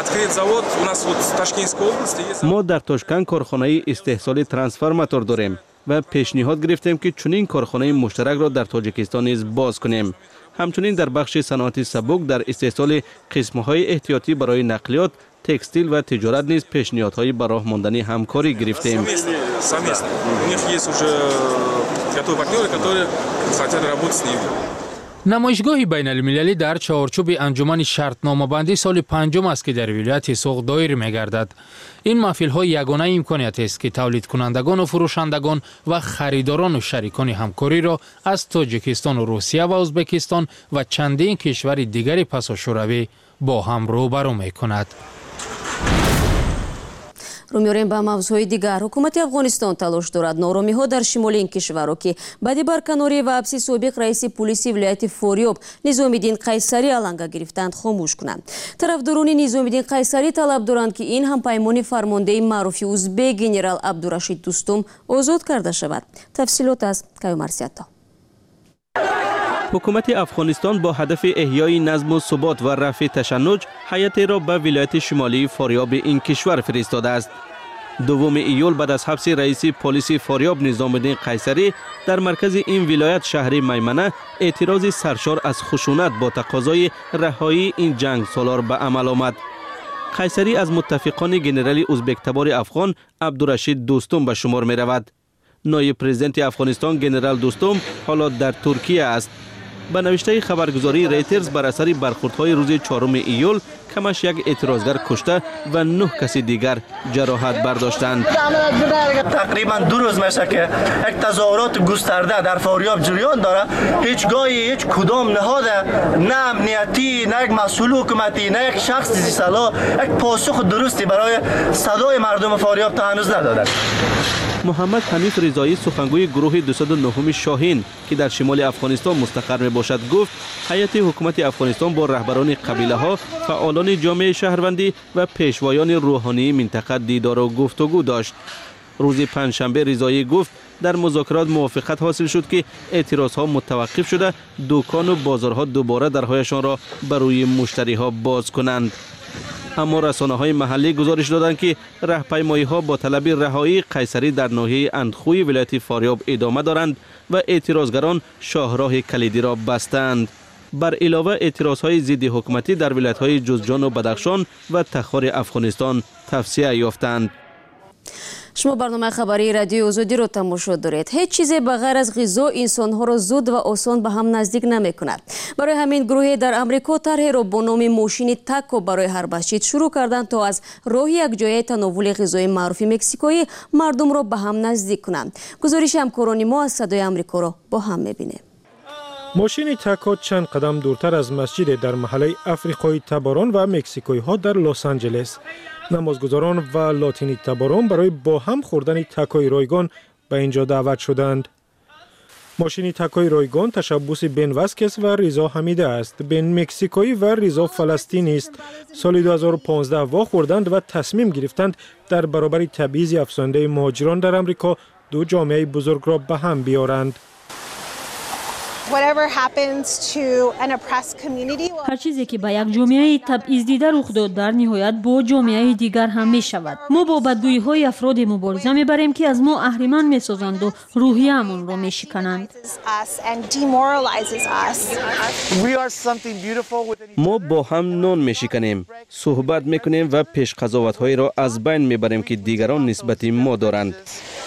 ما در تاشکند کارخانه استحصال ترانسفورماتور داریم و پیشنهاد گرفتیم که چنین کارخانه مشترک را در تاجیکستان نیز باز کنیم. همچنین در بخش صنعتی سبک در استحصال قسم‌های احتیاطی برای نقلیات، تکستیل و تجارت نیز پیشنهادهای به راه ماندن همکاری گرفتیم. نمایشگاه بین المللی در چارچوب انجمن شرطنامه بندی سال پنجم است که در ولایت سوخت دایر می گردد. این محفل ها یگانه امکانیت است که تولید کنندگان و فروشندگان و خریداران و شریکان همکاری را از تاجیکستان و روسیه و ازبکستان و چندین کشور دیگر پساشوروی با هم روبرو می کند. رو می‌آوریم به موضوع دیگر. حکومت افغانستان تلاش دارد نارامی‌ها در شمال این کشور که بعد برکناری و حبس سابق رئیس پلیس ولایت فاریاب نظام‌الدین قیصری علنگه گرفتند خاموش کنند. طرفداران نظام‌الدین قیصری طلب دارند که این همپیمان فرمانده معروف ازبک گنرال عبدالرشید دوستم آزاد کرده شود. تفصیلات از کیومرسیتا. حکومت افغانستان با هدف احیای نظم و ثبات و رفع تشنج هیئتی را به ولایت شمالی فاریاب این کشور فرستاده است. 2 ایول بعد از حبس رئیس پلیس فاریاب نظام‌الدین قیصری در مرکز این ولایت شهر میمنه اعتراض سرشار از خشونت با تقاضای رهایی این جنگ سالار به عمل آمد. قیصری از متفقان گنرال ازبک تبار افغان عبدالرشید دوستم به شمار می رود. نایب پرزیدنت افغانستان گنرال دوستم حالا در ترکیه است. به نوشته خبرگزاری ریترز بر اثر برخوردهای روز 4 ایول کمش یک اعتراضگر کشته و 9 کسی دیگر جراحت برداشتند. تقریبا 2 روز میشه که یک تظاهرات گسترده در فاریاب جریان داره. هیچ کدام نهاد نه امنیتی، نه یک مسئول حکومتی، نه یک شخص ذی صلاح یک پاسخ درستی برای صدای مردم فاریاب تا هنوز ندادند. محمد حنیف رضایی سخنگوی گروه 209 شاهین که در شمال افغانستان مستقر می باشد گفت هیئت حکومت افغانستان با رهبران قبیله ها، فعالان جامعه شهروندی و پیشوایان روحانی منطقه دیدار و گفتگو داشت. روز پنجشنبه رضایی گفت در مذاکرات موافقت حاصل شد که اعتراض ها متوقف شده، دکان و بازارها دوباره درهایشان را برای مشتری ها باز کنند. اما رسانه‌های محلی گزارش دادند که راهپیمایی‌ها با طلب رهایی قیصری در ناحیه اندخوی ولایت فاریاب ادامه دارند و اعتراضگران شاهراه کلیدی را بستند. بر علاوه اعتراضهای ضد حکومتی در ولایت‌های جوزجان و بدخشان و تخار افغانستان توسعه یافتند. شما برنامه خبری رادیوی آزادی رو تماشا دارید. هیچ چیزی بغیر از غذا انسان‌ها را زود و آسان به هم نزدیک نمی‌کند. برای همین گروهی در امریکا طرحی را با نام ماشین تاکو برای هر مسجد شروع کردند تا از راه یکجایی تناول غذای معروف مکزیکویی مردم را به هم نزدیک کنند. گزارش همکاران ما از صدای آمریکا را با هم می‌بینیم. ماشین تاکو چند قدم دورتر از مسجد در محله افریقایی تباران و مکزیکویی ها در لس آنجلس. نمازگزاران و لاتینی تباران برای با هم خوردن تاکوی رایگان به اینجا دعوت شدند. ماشین تاکوی رایگان تشبوس بن واسکس و ریزا حمیده است. بن مکزیکویی و ریزا فلسطینی است. سال 2015 وا خوردند و تصمیم گرفتند در برابر تبعیض افزاینده مهاجران در امریکا دو جامعه بزرگ را به هم بیارند. هر چیزی که به یک جامعه تبعیض دیده رخ داد در نهایت با جامعه دیگر هم می شود. ما با بدگویی های افراد مبارزه می بریم که از ما اهریمن می سازند و روحیه‌مون را می شکنند. ما با هم نان می شکنیم، صحبت می کنیم و پیش قضاوت های را از بین می بریم که دیگران نسبت ما دارند.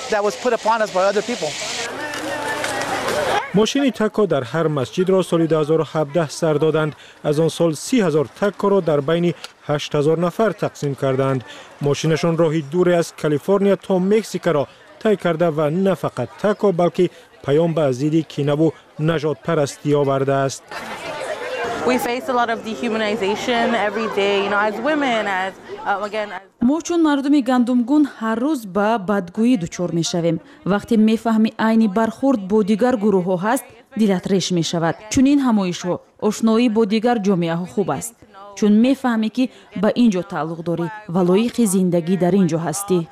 ماشین تکا در هر مسجد را سال 2017 سر دادند. از آن سال 30,000 تکا را در بین 8,000 نفر تقسیم کردند. ماشینشان راهی دور از کالیفرنیا تا مکزیک را طی کرده و نه فقط تکا بلکه پیام به ضد کینه و نژاد پرستی آورده است. ما چون مردم گندمگون هر روز به بدگویی دچار می شویم. وقتی می فهمی عین برخورد با دیگر گروه ها هست، دلت ریش می شود. چون این همایش ها آشنایی با دیگر جامعه ها خوب است. چون می فهمی که به اینجا تعلق داری و لایق زندگی در اینجا هستی.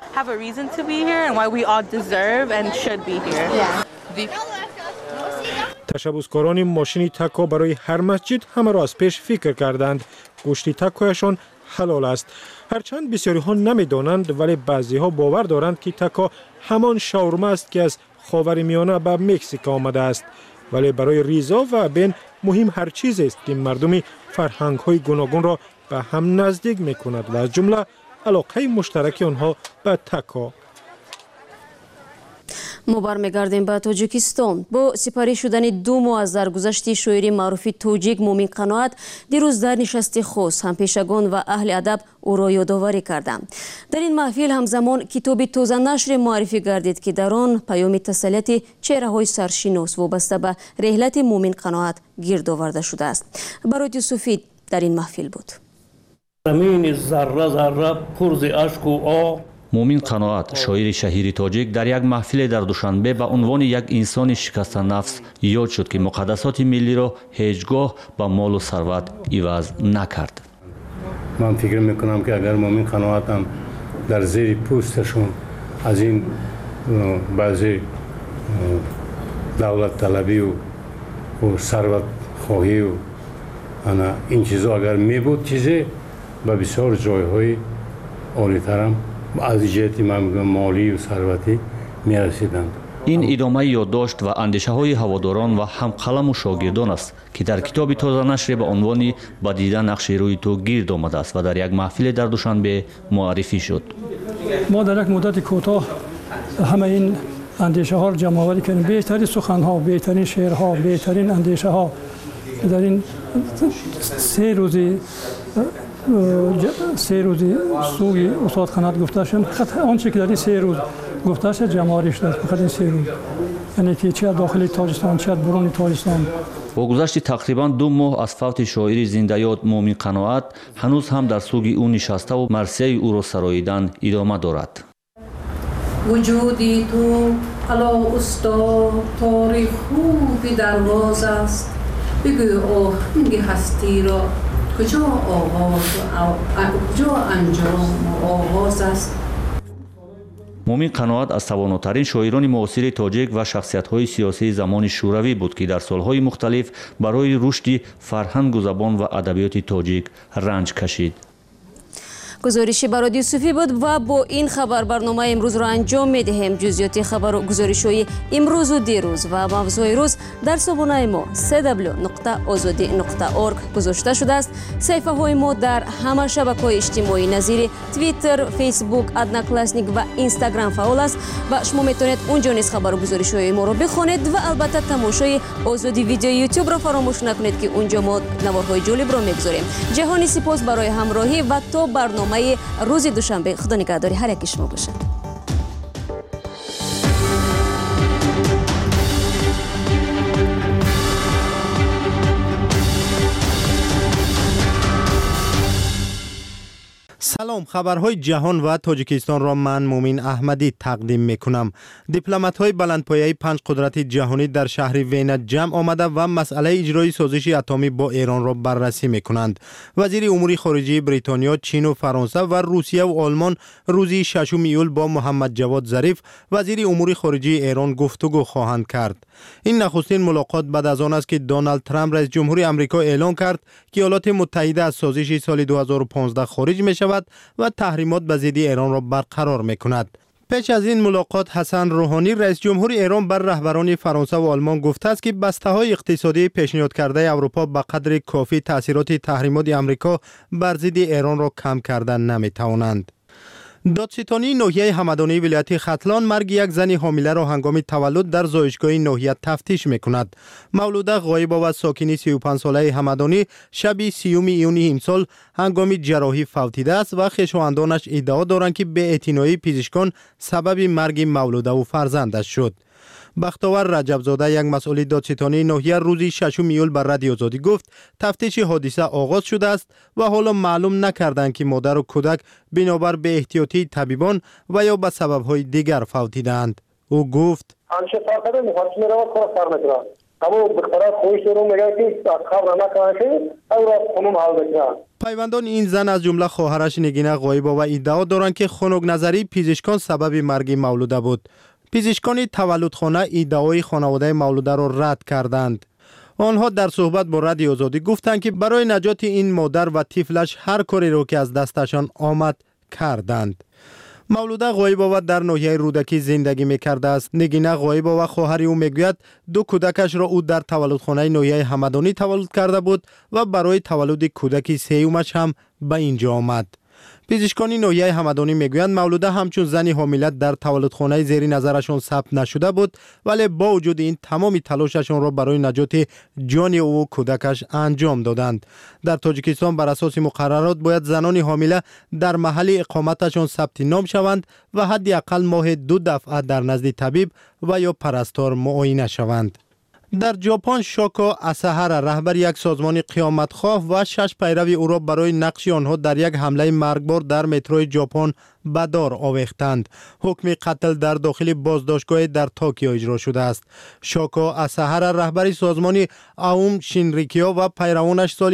تشبثکاران ماشین تکا برای هر مسجد همه را از پیش فکر کردند. گوشت تکایشان حلال است. هرچند بسیاری ها نمی دانند ولی بعضی ها باور دارند که تکا همان شاورما است که از خاورمیانه به مکزیک آمده است. ولی برای ریزا و بین مهم هر چیز است که مردم فرهنگ های گوناگون را به هم نزدیک می کند و از جمله علاقه مشترک آنها به تکا. ما برمیگردیم به تاجیکستان. با سپری شدن 2 ماه از درگذشت شاعر معروف تاجیک مومن قناعت دیروز در نشست خاص همپیشگان و اهل ادب او را یادآوری کردند. در این محفل همزمان کتاب تازه نشر معرفی گردید که در آن پیام تسلیت چهره‌های سرشناس وابسته به رحلت مومن قناعت گرد آورده شده است. برای سفید در این محفل بود. زمین ذره ذره پر ز اشک و آه. مومن قناعت شاعر شهیر تاجیک در یک محفل در دوشنبه به عنوان یک انسان شکسته نفس یاد شد که مقدسات ملی را هیچگاه با مال و ثروت عوض نکرد. من فکر میکنم که اگر مومن قناعت هم در زیر پوستشون از این بعضی دولت طلبی و ثروت خواهی و این چیزا اگر می بود چیزی به بسیار جایهای عالی‌تر هم از جهت مالی و ثروتی می رسیدند. این ادامه یادداشت و اندیشه های هواداران و همقلم و شاگردان است که در کتاب تازه نشر به عنوان به دیدن نقش روی تو گرد آمده است و در یک محفل در دوشنبه معرفی شد. ما در یک مدت کوتاه همه این اندیشه ها را جمع آوری کردیم. بهترین سخن ها، بهترین شعرها، بهترین اندیشه ها در این 3 روزی سوی استاد قناعت گفته شد. فقط آنچه که در این 3 روز گفته شد جمع آوری شده. فقط این 3 روز، یعنی که چه داخل تاجیکستان چه برون تاجیکستان. با گذشت تقریبا 2 ماه از فوت شاعر زنده یاد مومن قناعت هنوز هم در سوگ او نشسته و مرثیه او را سراییدن ادامه دارد. وجودی تو علا استاد تاریخ خوبی درواز است. بگو آهنگ هستی را کجا آغاز و کجا انجام و آغاز است. مومن قناعت از تواناترین شاعران معاصر تاجیک و شخصیت‌های سیاسی زمان شوروی بود که در سال‌های مختلف برای رشد فرهنگ و زبان و ادبیات تاجیک رنج کشید. گزارشی با رادیو صوفی بود و با این خبر برنامه امروز را انجام می‌دهیم. جزئیات خبر و گزارش‌های امروز و دیروز و موضوع روز در صبحانه ما www.azadi.org گذاشته شده است. صفحه‌های ما در همه شبکه‌های اجتماعی نظیر توییتر، فیسبوک، ادناکلاسنیک و اینستاگرام فعال است و شما میتونید اونجا نیز خبر و گزارش‌های ما را بخوانید و البته تماشای آزادی ویدیو یوتیوب را فراموش نکنید که اونجا ما نوارهای جالب را می‌گذاریم. جهانی سپاس برای همراهی و تا برنامه روز دوشنبه خدا نگهداری هر یک شما باشد. سلام. سلام، خبرهای جهان و تاجیکستان را من مومین احمدی تقدیم میکنم. دیپلمات‌های بلندپایه 5 قدرت جهانی در شهر وینا جمع آمده و مسئله اجرای سازش اتمی با ایران را بررسی میکنند. وزیر امور خارجه بریتانیا، چین و فرانسه و روسیه و آلمان روز 6 ایول با محمد جواد ظریف وزیر امور خارجه ایران گفتگو خواهند کرد. این نخستین ملاقات بعد از آن است که دونالد ترامپ رئیس جمهور آمریکا اعلام کرد که ایالات متحده از سازش سال 2015 خارج می شود و تحریمات به ضد ایران را برقرار می کند. پیش از این ملاقات حسن روحانی رئیس جمهور ایران بر رهبران فرانسه و آلمان گفته است که بسته‌های اقتصادی پیشنهاد کرده اروپا به قدر کافی تاثیرات تحریمات آمریکا بر ضد ایران را کم کردن نمی توانند. دادستانی ناحیه همدانی ولایت ختلان مرگ یک زن حامله را هنگام تولد در زایشگاه ناحیه تفتیش میکند. مولوده غایبا و ساکنی 35 ساله همدانی شب 30 ایون امسال هنگام جراحی فوتیده است و خویشاوندانش ادعا دارند که به اعتنایی پزشکان سبب مرگ مولوده و فرزندش شد. بختاور رجبزاده یک مسئول دادستانی ناحیه روز 6 ایول بر رادیو آزادی گفت تفتیش حادثه آغاز شده است و حالا معلوم نکردند که مادر و کودک بنابر به احتیاطی طبیبان و یا به سبب‌های دیگر فوتیدند. او گفت پیوندان این زن از جمله خواهرش نگینه غایبا و ادعا دارند که خنک نظری پزشکان سبب مرگ مولوده بود. پزشکان تولدخانه ادعای خانواده مولوده را رد کردند. آنها در صحبت با رادیو آزادی گفتند که برای نجات این مادر و طفلش هر کاری را که از دستشان آمد کردند. مولوده غایبا و در ناحیه رودکی زندگی می‌کرده است. نگینه غایبا و خواهر او میگوید 2 کودکش را او در تولدخانه ناحیه همدانی تولد کرده بود و برای تولد کودک سیومش هم به اینجا آمد. پزشکان ناحیه همدانی میگویند مولوده همچون زنی حامله در تولدخانه زیر نظرشان ثبت نشده بود، ولی با وجود این تمام تلاششان را برای نجات جان او و کودکش انجام دادند. در تاجیکستان بر اساس مقررات باید زنان حامله در محل اقامتشان ثبت نام شوند و حداقل ماه 2 دفعه در نزد طبیب و یا پرستار معاینه شوند. در ژاپن شوکو اساهارا رهبر یک سازمان قیامتخواه و 6 پیرو او را برای نقش آنها در یک حمله مرگبار در متروی ژاپن به دار آویختند. حکم قتل در داخل بازداشتگاه در توکیو اجرا شده است. شوکو اساهارا رهبر سازمان آوم شینریکیو و پیروانش سال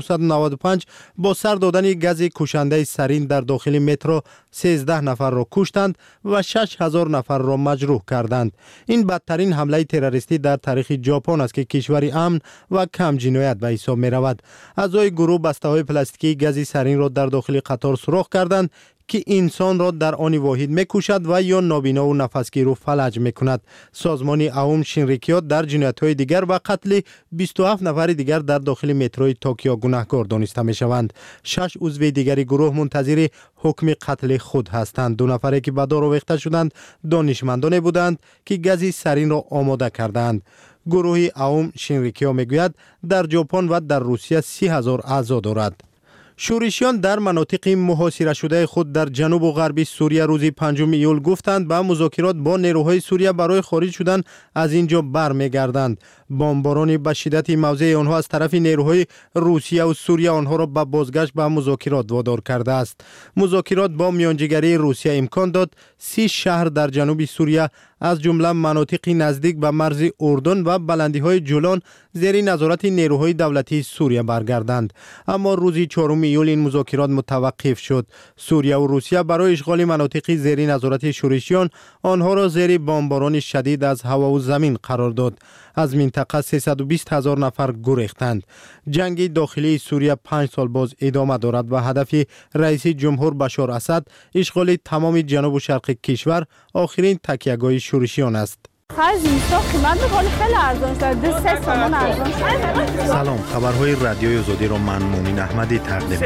1995 با سر دادن گاز کشنده سرین در داخل مترو 13 نفر را کشتند و 6000 نفر را مجروح کردند. این بدترین حمله تروریستی در تاریخ ژاپن است که کشوری امن و کم جنایت به حساب می رود. اعضای گروه بسته‌های پلاستیکی گاز سرین را در داخل قطار سوراخ کردند که انسان را در آن واحد میکشد و یا نابینا و نفسگیر و فلج میکند. سازمان آوم شینریکیو در جنایت‌های دیگر و قتل 27 نفر دیگر در داخل متروی توکیو گناهکار دانسته میشوند. 6 عضو دیگری گروه منتظر حکم قتل خود هستند. 2 نفری که به دار آویخته شدند دانشمندان بودند که گاز سرین را آماده کردند. گروه آوم شینریکیو میگوید در ژاپن و در روسیه 30,000 اعضا دارد. شورشیان در مناطق محاصره شده خود در جنوب و غرب سوریه روز 5 ایول گفتند به مذاکرات با نیروهای سوریه برای خارج شدن از اینجا برمیگردند. بمباران به شدت موضع آنها از طرف نیروهای روسیه و سوریه آنها را به بازگشت به مذاکرات وادار کرده است. مذاکرات با میانجیگری روسیه امکان داد 30 شهر در جنوب سوریه از جمله مناطق نزدیک به مرز اردن و بلندی‌های جولان زیر نظارت نیروهای دولتی سوریه برگردند. اما روز 4 ایول این مذاکرات متوقف شد. سوریه و روسیه برای اشغال مناطق زیر نظارت شورشیان آنها را زیر بمباران شدید از هوا و زمین قرار داد. از منطقه 320,000 نفر گریختند. جنگ داخلی سوریه 5 سال باز ادامه دارد و هدف رئیس جمهور بشار اسد اشغال تمام جنوب و شرق کشور آخرین تکیهگاه شورشیان است. سلام، خبرهای رادیوی آزادی را من مومین احمدی تقدیم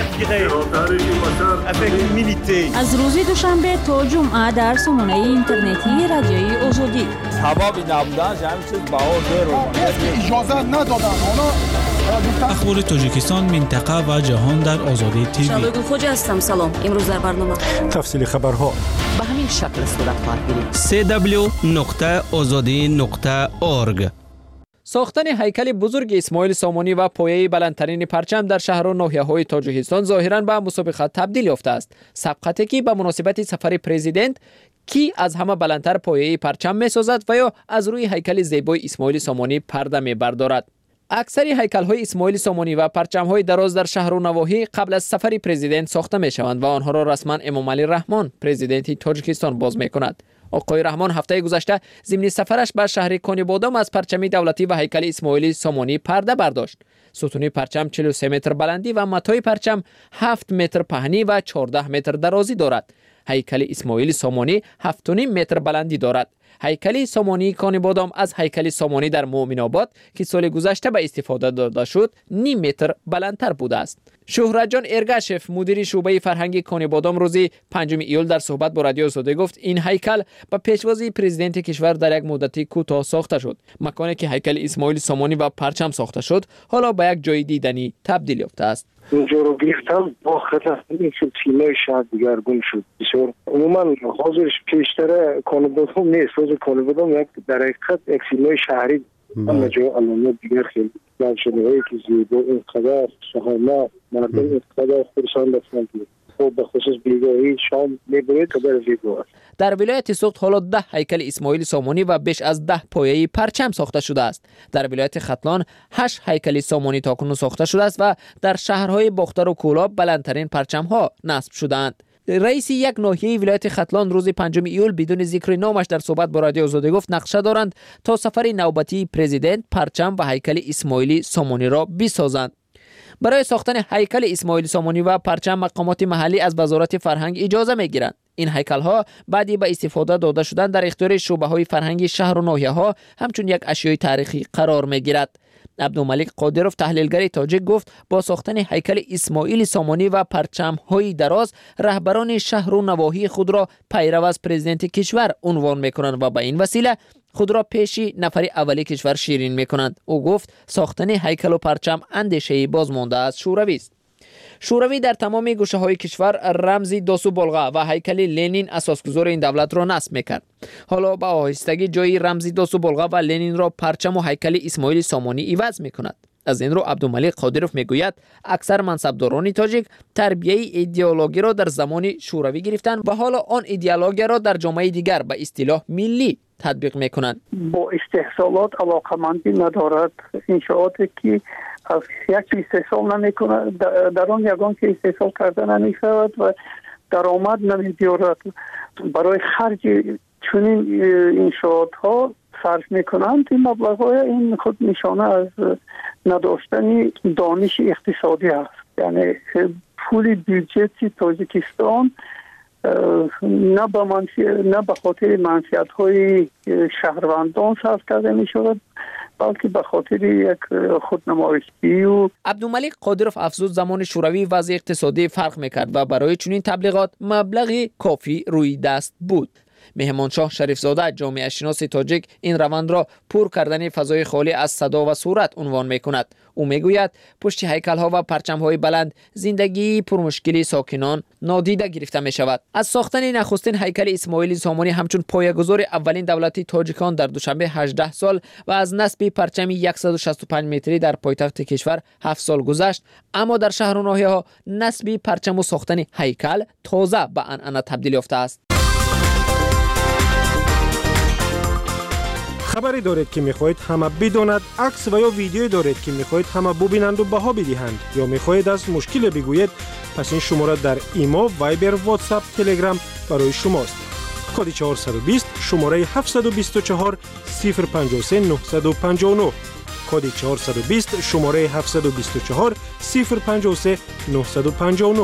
می‌کنم. از روز دوشنبه تا جمعه در سامانه اینترنتی رادیوی آزادی. سبب نبودنش همین چیز اجازه ندادن. اخبار تاجیکستان، منطقه و جهان در آزادی تیوی. شالوی خوج هستم. سلام. امروز در برنامه تفصیل خبرها به همین شکل صورت خواهد گرفت. www.azadi.org. ساختن هیکل بزرگ اسماعیل سامانی و پایه بلندترین پرچم در شهر و ناحیه‌های تاجیکستان ظاهراً به مسابقه تبدیل یافته است. سبقتی که به مناسبت سفر پرزیدنت کی از همه بلندتر پایه پرچم می‌سازد و یا از روی هیکل زیبای اسماعیل سامانی پرده می‌بردارد. اکثر هیکل‌های اسماعیل سامانی و پرچم‌های دراز در شهر و نواحی قبل از سفر پرزیدنت ساخته می‌شوند و آنها را رسما امام علی رحمان پرزیدنت تاجیکستان باز می‌کند. آقای رحمان هفته گذشته ضمن سفرش به شهر کونیبادام از پرچم دولتی و هیکل اسماعیل سامانی پرده برداشت. ستون پرچم 43 متر بلندی و متای پرچم 7 متر پهنی و 14 متر درازی دارد. هیکل اسماعیل سامانی 7.5 متر بلندی دارد. هیکل سامانی کونیبادام از هیکل سامانی در مومن آباد که سال گذشته به استفاده داده شد نیم متر بلندتر بوده است. شهرت جان ارگشف مدیر شعبه فرهنگی کونیبادام روزی 5 ایول در صحبت با رادیو آزادی گفت این هیکل با پیشوازی پرزیدنت کشور در یک مدتی کوتاه ساخته شد. مکانی که هیکل اسماعیل سامانی و پرچم ساخته شد حالا به یک جای دیدنی تبدیل یافته است. اینجا رو گرفتم با خطر شد تیمای شهر دیگرگون شد بسیار عموما حاضرش پیشتره کونیبادام نیست. روز کونیبادام یک در حقیقت یک تیمای شهری اما جای علامه دیگر خیلی جانشنه هایی که زیبا اینقدر شهامت مردم اینقدر خورسان دستن که خب به خصوص بیگاهی شام میباید قدر زیبا است. در ولایت سوخت حالا 10 هیکل اسماعیل سامانی و بیش از 10 پایه پرچم ساخته شده است. در ولایت ختلان 8 هیکل سامانی تاکنون ساخته شده است و در شهرهای باختر و کولاب بلندترین پرچم ها نصب شدند. رئیس یک ناحیه ولایت ختلان روز 5 ایول بدون ذکر نامش در صحبت با رادیو آزادی گفت نقشه دارند تا سفر نوبتی پرزیدنت پرچم و هیکل اسماعیل سامانی را بسازند. برای ساختن هیکل اسماعیل سامانی و پرچم مقامات محلی از وزارت فرهنگ اجازه میگیرند. این هیکل ها بعدی به استفاده داده شدن در اختیار شعبه های فرهنگی شهر و ناحیه ها همچون یک اشیای تاریخی قرار میگیرد. عبدالملک قادروف تحلیلگر تاجیک گفت با ساختن هیکل اسماعیل سامانی و پرچم های دراز رهبران شهر و نواحی خود را پیرو از پرزیدنت کشور عنوان میکنند و به این وسیله خود را پیشی نفر اولی کشور شیرین میکنند. او گفت ساختن هیکل و پرچم اندیشه بازمانده از شوروی است. شوروی در تمام گوشه های کشور رمز داسو بلغا و هیکل لنین اساسگذار این دولت را نصب میکرد. حالا با آهستگی جای رمز داسو بلغا و لنین را پرچم و هیکل اسماعیل سامانی عوض میکند. از این رو عبدالملک قادروف میگوید اکثر منصبداران تاجیک تربیه ایدئولوژی را در زمان شوروی گرفتند و حالا آن ایدئولوژی را در جامعه دیگر به اصطلاح ملی تطبیق میکنند. با استحصالات علاقمندی ندارد. انشاءاتی که از یک استحصال نمیکنه در آن یگان که استحصال کرده نمیشود و درآمد نمی‌دارد. برای خرج چنین انشاءات ها صرف میکنند. این مبلغ‌های این خود نشانه از نداشتن دانش اقتصادی است. یعنی پول بودجه تاجیکستان نه به خاطر منفعت‌های شهروندان صرف کرده می‌شود بلکه به خاطر یک خودنمایشی. و عبدالملک قادروف افزود زمان شوروی وضع اقتصادی فرق میکرد و برای چنین تبلیغات مبلغی کافی روی دست بود. مهمانشاه شریفزاده جامعه شناس تاجیک این روند را پر کردن فضای خالی از صدا و صورت عنوان میکند. او میگوید پشت هیکل ها و پرچم های بلند زندگی پرمشکلی ساکنان نادیده گرفته می شود. از ساختن نخستین هیکل اسماعیل سامانی همچون پایه‌گذار اولین دولتی تاجیکان در دوشنبه 18 سال و از نصب پرچم 165 متری در پایتخت کشور 7 سال گذشت، اما در شهر و ناحیه ها نصب پرچم و ساختن هیکل تازه به عنعنه تبدیل یافته است. خبری دارید که میخواهید همه بداند، عکس و یا ویدیویی دارید که میخواهید همه ببینند و بها بدهند، یا میخواهید از مشکل بگویید، پس این شماره در ایما، وایبر، واتساپ، تلگرام برای شماست. کد 420 شماره 724 053 959. کد 420 شماره 724 053 959.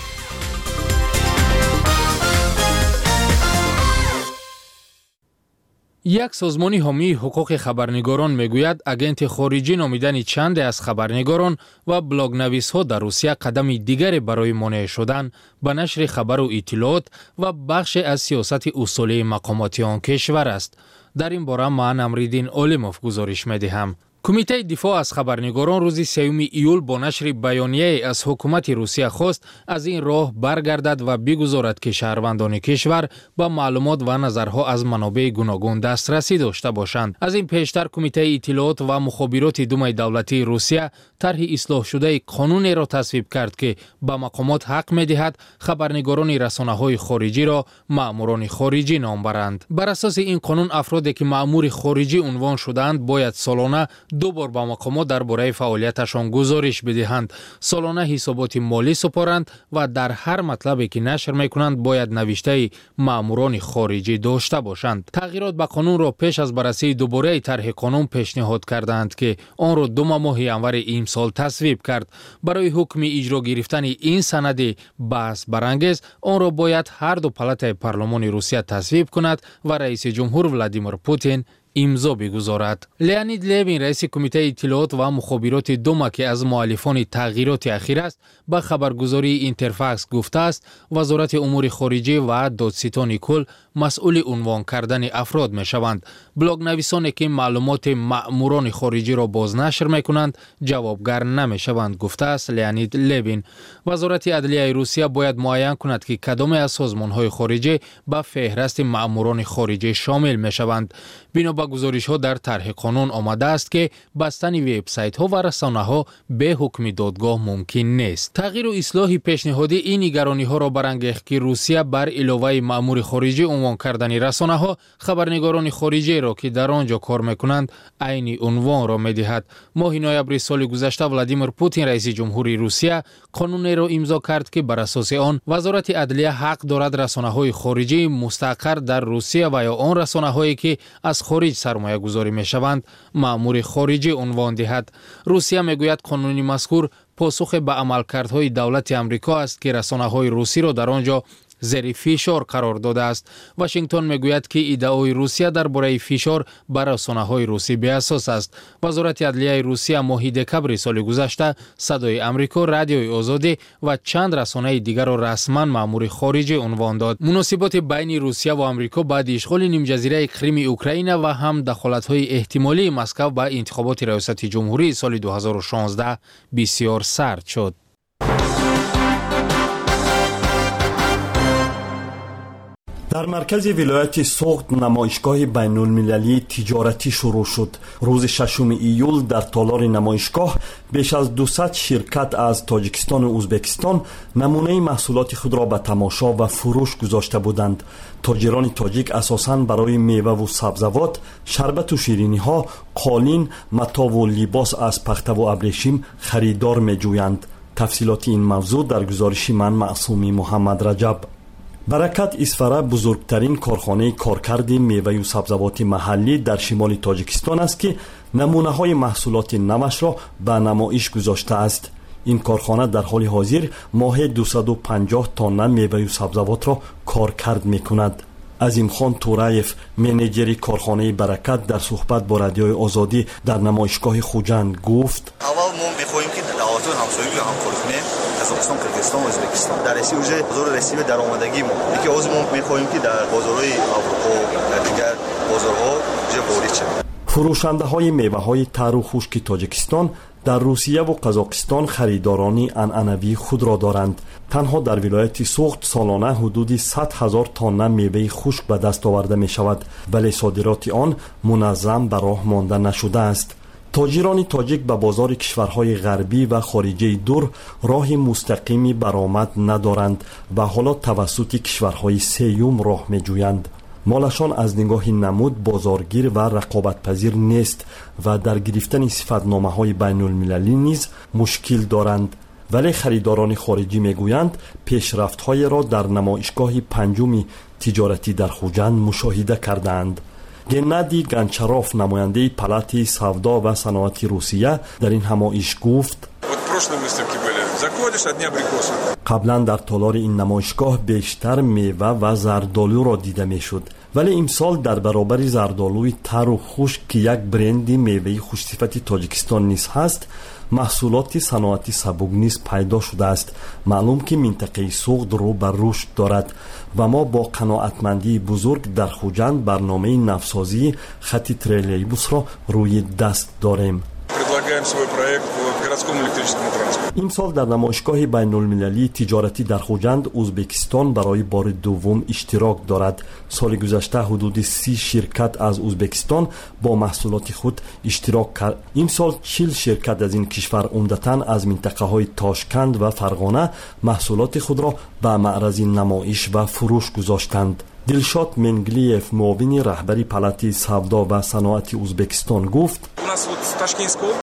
یک سازمان حامی حقوق خبرنگاران میگوید اگنت خارجی نامیدن چند از خبرنگاران و بلاگ نویس ها در روسیه قدم دیگری برای مانع شدن به نشر خبر و اطلاعات و بخش از سیاست اصولی مقاماتی آن کشور است. در این باره من امریدین عالموف گزارش میدهم. کمیته دفاع از خبرنگاران روز 3 ایول با نشر بیانیه از حکومت روسیه خواست از این راه برگردد و بگذارد که شهروندان کشور با معلومات و نظرها از منابع گوناگون دسترسی داشته باشند. از این پیشتر کمیته اطلاعات و مخابرات دومای دولتی روسیه طرح اصلاح شده قانون را تصویب کرد که به مقامات حق می‌دهد خبرنگاران رسانه‌های خارجی را مأموران خارجی نام برند. بر اساس این قانون افرادی که مأمور خارجی عنوان شده‌اند باید سالانه 2 بار به مقامات درباره فعالیتشان گزارش بدهند، سالانه حسابات مالی سپارند و در هر مطلبی که نشر میکنند باید نوشته مأموران خارجی داشته باشند. تغییرات به قانون را پیش از بررسی دوباره طرح قانون پیشنهاد کردند که آن را 2 ماه ینور این سال تصویب کرد. برای حکم اجرا گرفتن این سند بحث برانگیز آن را باید هر دو پالات پارلمان روسیه تصویب کند و رئیس جمهور ولادیمیر پوتین امضا بگذارد. لئونید لیوین رئیس کمیته اطلاعات و مخابرات دوما که از مؤلفان تغییرات اخیر است به خبرگزاری اینترفاکس گفته است وزارت امور خارجه و دادستان کل مسئول عنوان کردن افراد می شوند. بلاگ نویسانی که معلومات مأموران خارجی را بازنشر می کنند جوابگر نمی شوند گفته است لئونید لیوین. وزارت عدلیه روسیه باید معین کند که کدام از سازمان های خارجی به فهرست مأموران خارجی شامل می شوند. بنا به گزارش ها در طرح قانون آمده است که بستن وبسایت ها و رسانه ها به حکم دادگاه ممکن نیست. تغییر و اصلاح پیشنهادی این نگرانی ها را برانگیخت که روسیه بر علاوه مأمور خارجی عنوان کردن رسانه ها خبرنگاران خارجی را که در آنجا کار میکنند عین عنوان را میدهد. ماه نوامبر سال گذشته ولادیمیر پوتین رئیس جمهوری روسیه قانون را امضا کرد که بر اساس آن وزارت عدلیه حق دارد رسانه های خارجی مستقر در روسیه و یا آن رسانه هایی که از خارج سرمایه گذاری می شوند مأمور خارجی عنوان دهد. روسیه می گوید قانون مذکور پاسخ به عملکردهای دولت امریکا است که رسانه های روسی را در آنجا زیر فشار قرار داده است. واشنگتن میگوید که ادعای روسیه درباره فشار بر رسانه‌های روسی بی اساس است. وزارت عدلیه روسیه ماه دکمبر سال گذشته صدای آمریکا، رادیوی آزادی و چند رسانه دیگر را رسما مأمور خارجی عنوان داد. مناسبات بین روسیه و آمریکا بعد اشغال نیم جزیره کریم اوکراین و هم دخالت‌های احتمالی مسکو به انتخابات ریاست جمهوری سال 2016 بسیار سرد شد. در مرکز ولایت سوخت نمایشگاه بین المللی تجارتی شروع شد. روز 6 ایول در تالار نمایشگاه بیش از 200 شرکت از تاجیکستان و ازبکستان نمونه محصولات خود را به تماشا و فروش گذاشته بودند. تاجران تاجیک اساساً برای میوه و سبزوات، شربت و شیرینی ها، قالین، متاع و لباس از پخته و ابریشم خریدار می جویند. تفصیلات این موضوع در گزارش من معصومی محمد رجب. برکت اسفره بزرگترین کارخانه کارکرد میوه و سبزوات محلی در شمال تاجیکستان است که نمونه های محصولات نوش را به نمایش گذاشته است. این کارخانه در حال حاضر ماهی 250 تن میوه و سبزوات را کارکرد می کند. عظیم خان تورایف منیجر کارخانه برکت در صحبت با رادیوی آزادی در نمایشگاه خوجند گفت: اول ما می‌خواهیم که دعوتون همسایگی رو همکاری کنیم، قزاقستان، کرگستان و ازبکستان در رسی اوج بازار رسیب درآمدگی ما یکی از ما می‌خواهیم که در بازارهای اروپا و دیگر بازارها جا وارد شویم. فروشنده‌های میوه‌های تر و خشک تاجیکستان در روسیه و قزاقستان خریدارانی عنعنوی خود را دارند. تنها در ولایت سوخت سالانه حدود 100,000 تن میوه خشک به دست آورده می شود، ولی صادرات آن منظم به راه مانده نشده است. تاجران تاجیک به بازار کشورهای غربی و خارجی دور راه مستقیمی برآمد ندارند و حالا توسط کشورهای سوم راه می جویند. مالشان از نگاه نمود بازارگیر و رقابت پذیر نیست و در گرفتن صفتنامه های بین المللی نیز مشکل دارند. ولی خریداران خارجی میگویند پیشرفت های را در نمایشگاه پنجم تجارتی در خوجند مشاهده کردند. گنادی گانچاروف نماینده پالات سودا و صنعت روسیه در این همایش گفت: قبلا در تالار این نمایشگاه بیشتر میوه و زردآلو را دیده میشد، ولی امسال در برابر زردآلوی تر و خشک که یک برند میوه خوشصفت تاجیکستان نیز هست، محصولات صنعتی سبک نیز پیدا شده است. معلوم که منطقه سوخت رو بر رشد دارد و ما با قناعتمندی بزرگ در خوجند برنامه نوسازی خط تریلیبوس را روی دست داریم. امسال در نمایشگاه بین المللی تجارتی در خوجند ازبکستان برای بار دوم اشتراک دارد. سال گذشته حدود 30 شرکت از ازبکستان با محصولات خود اشتراک کرد. امسال 40 شرکت از این کشور عمدتاً از منطقه های تاشکند و فرغانه محصولات خود را به معرض نمایش و فروش گذاشتند. دلشاد منگلیف معاون رهبری پالات سودا و صنعت ازبکستان گفت: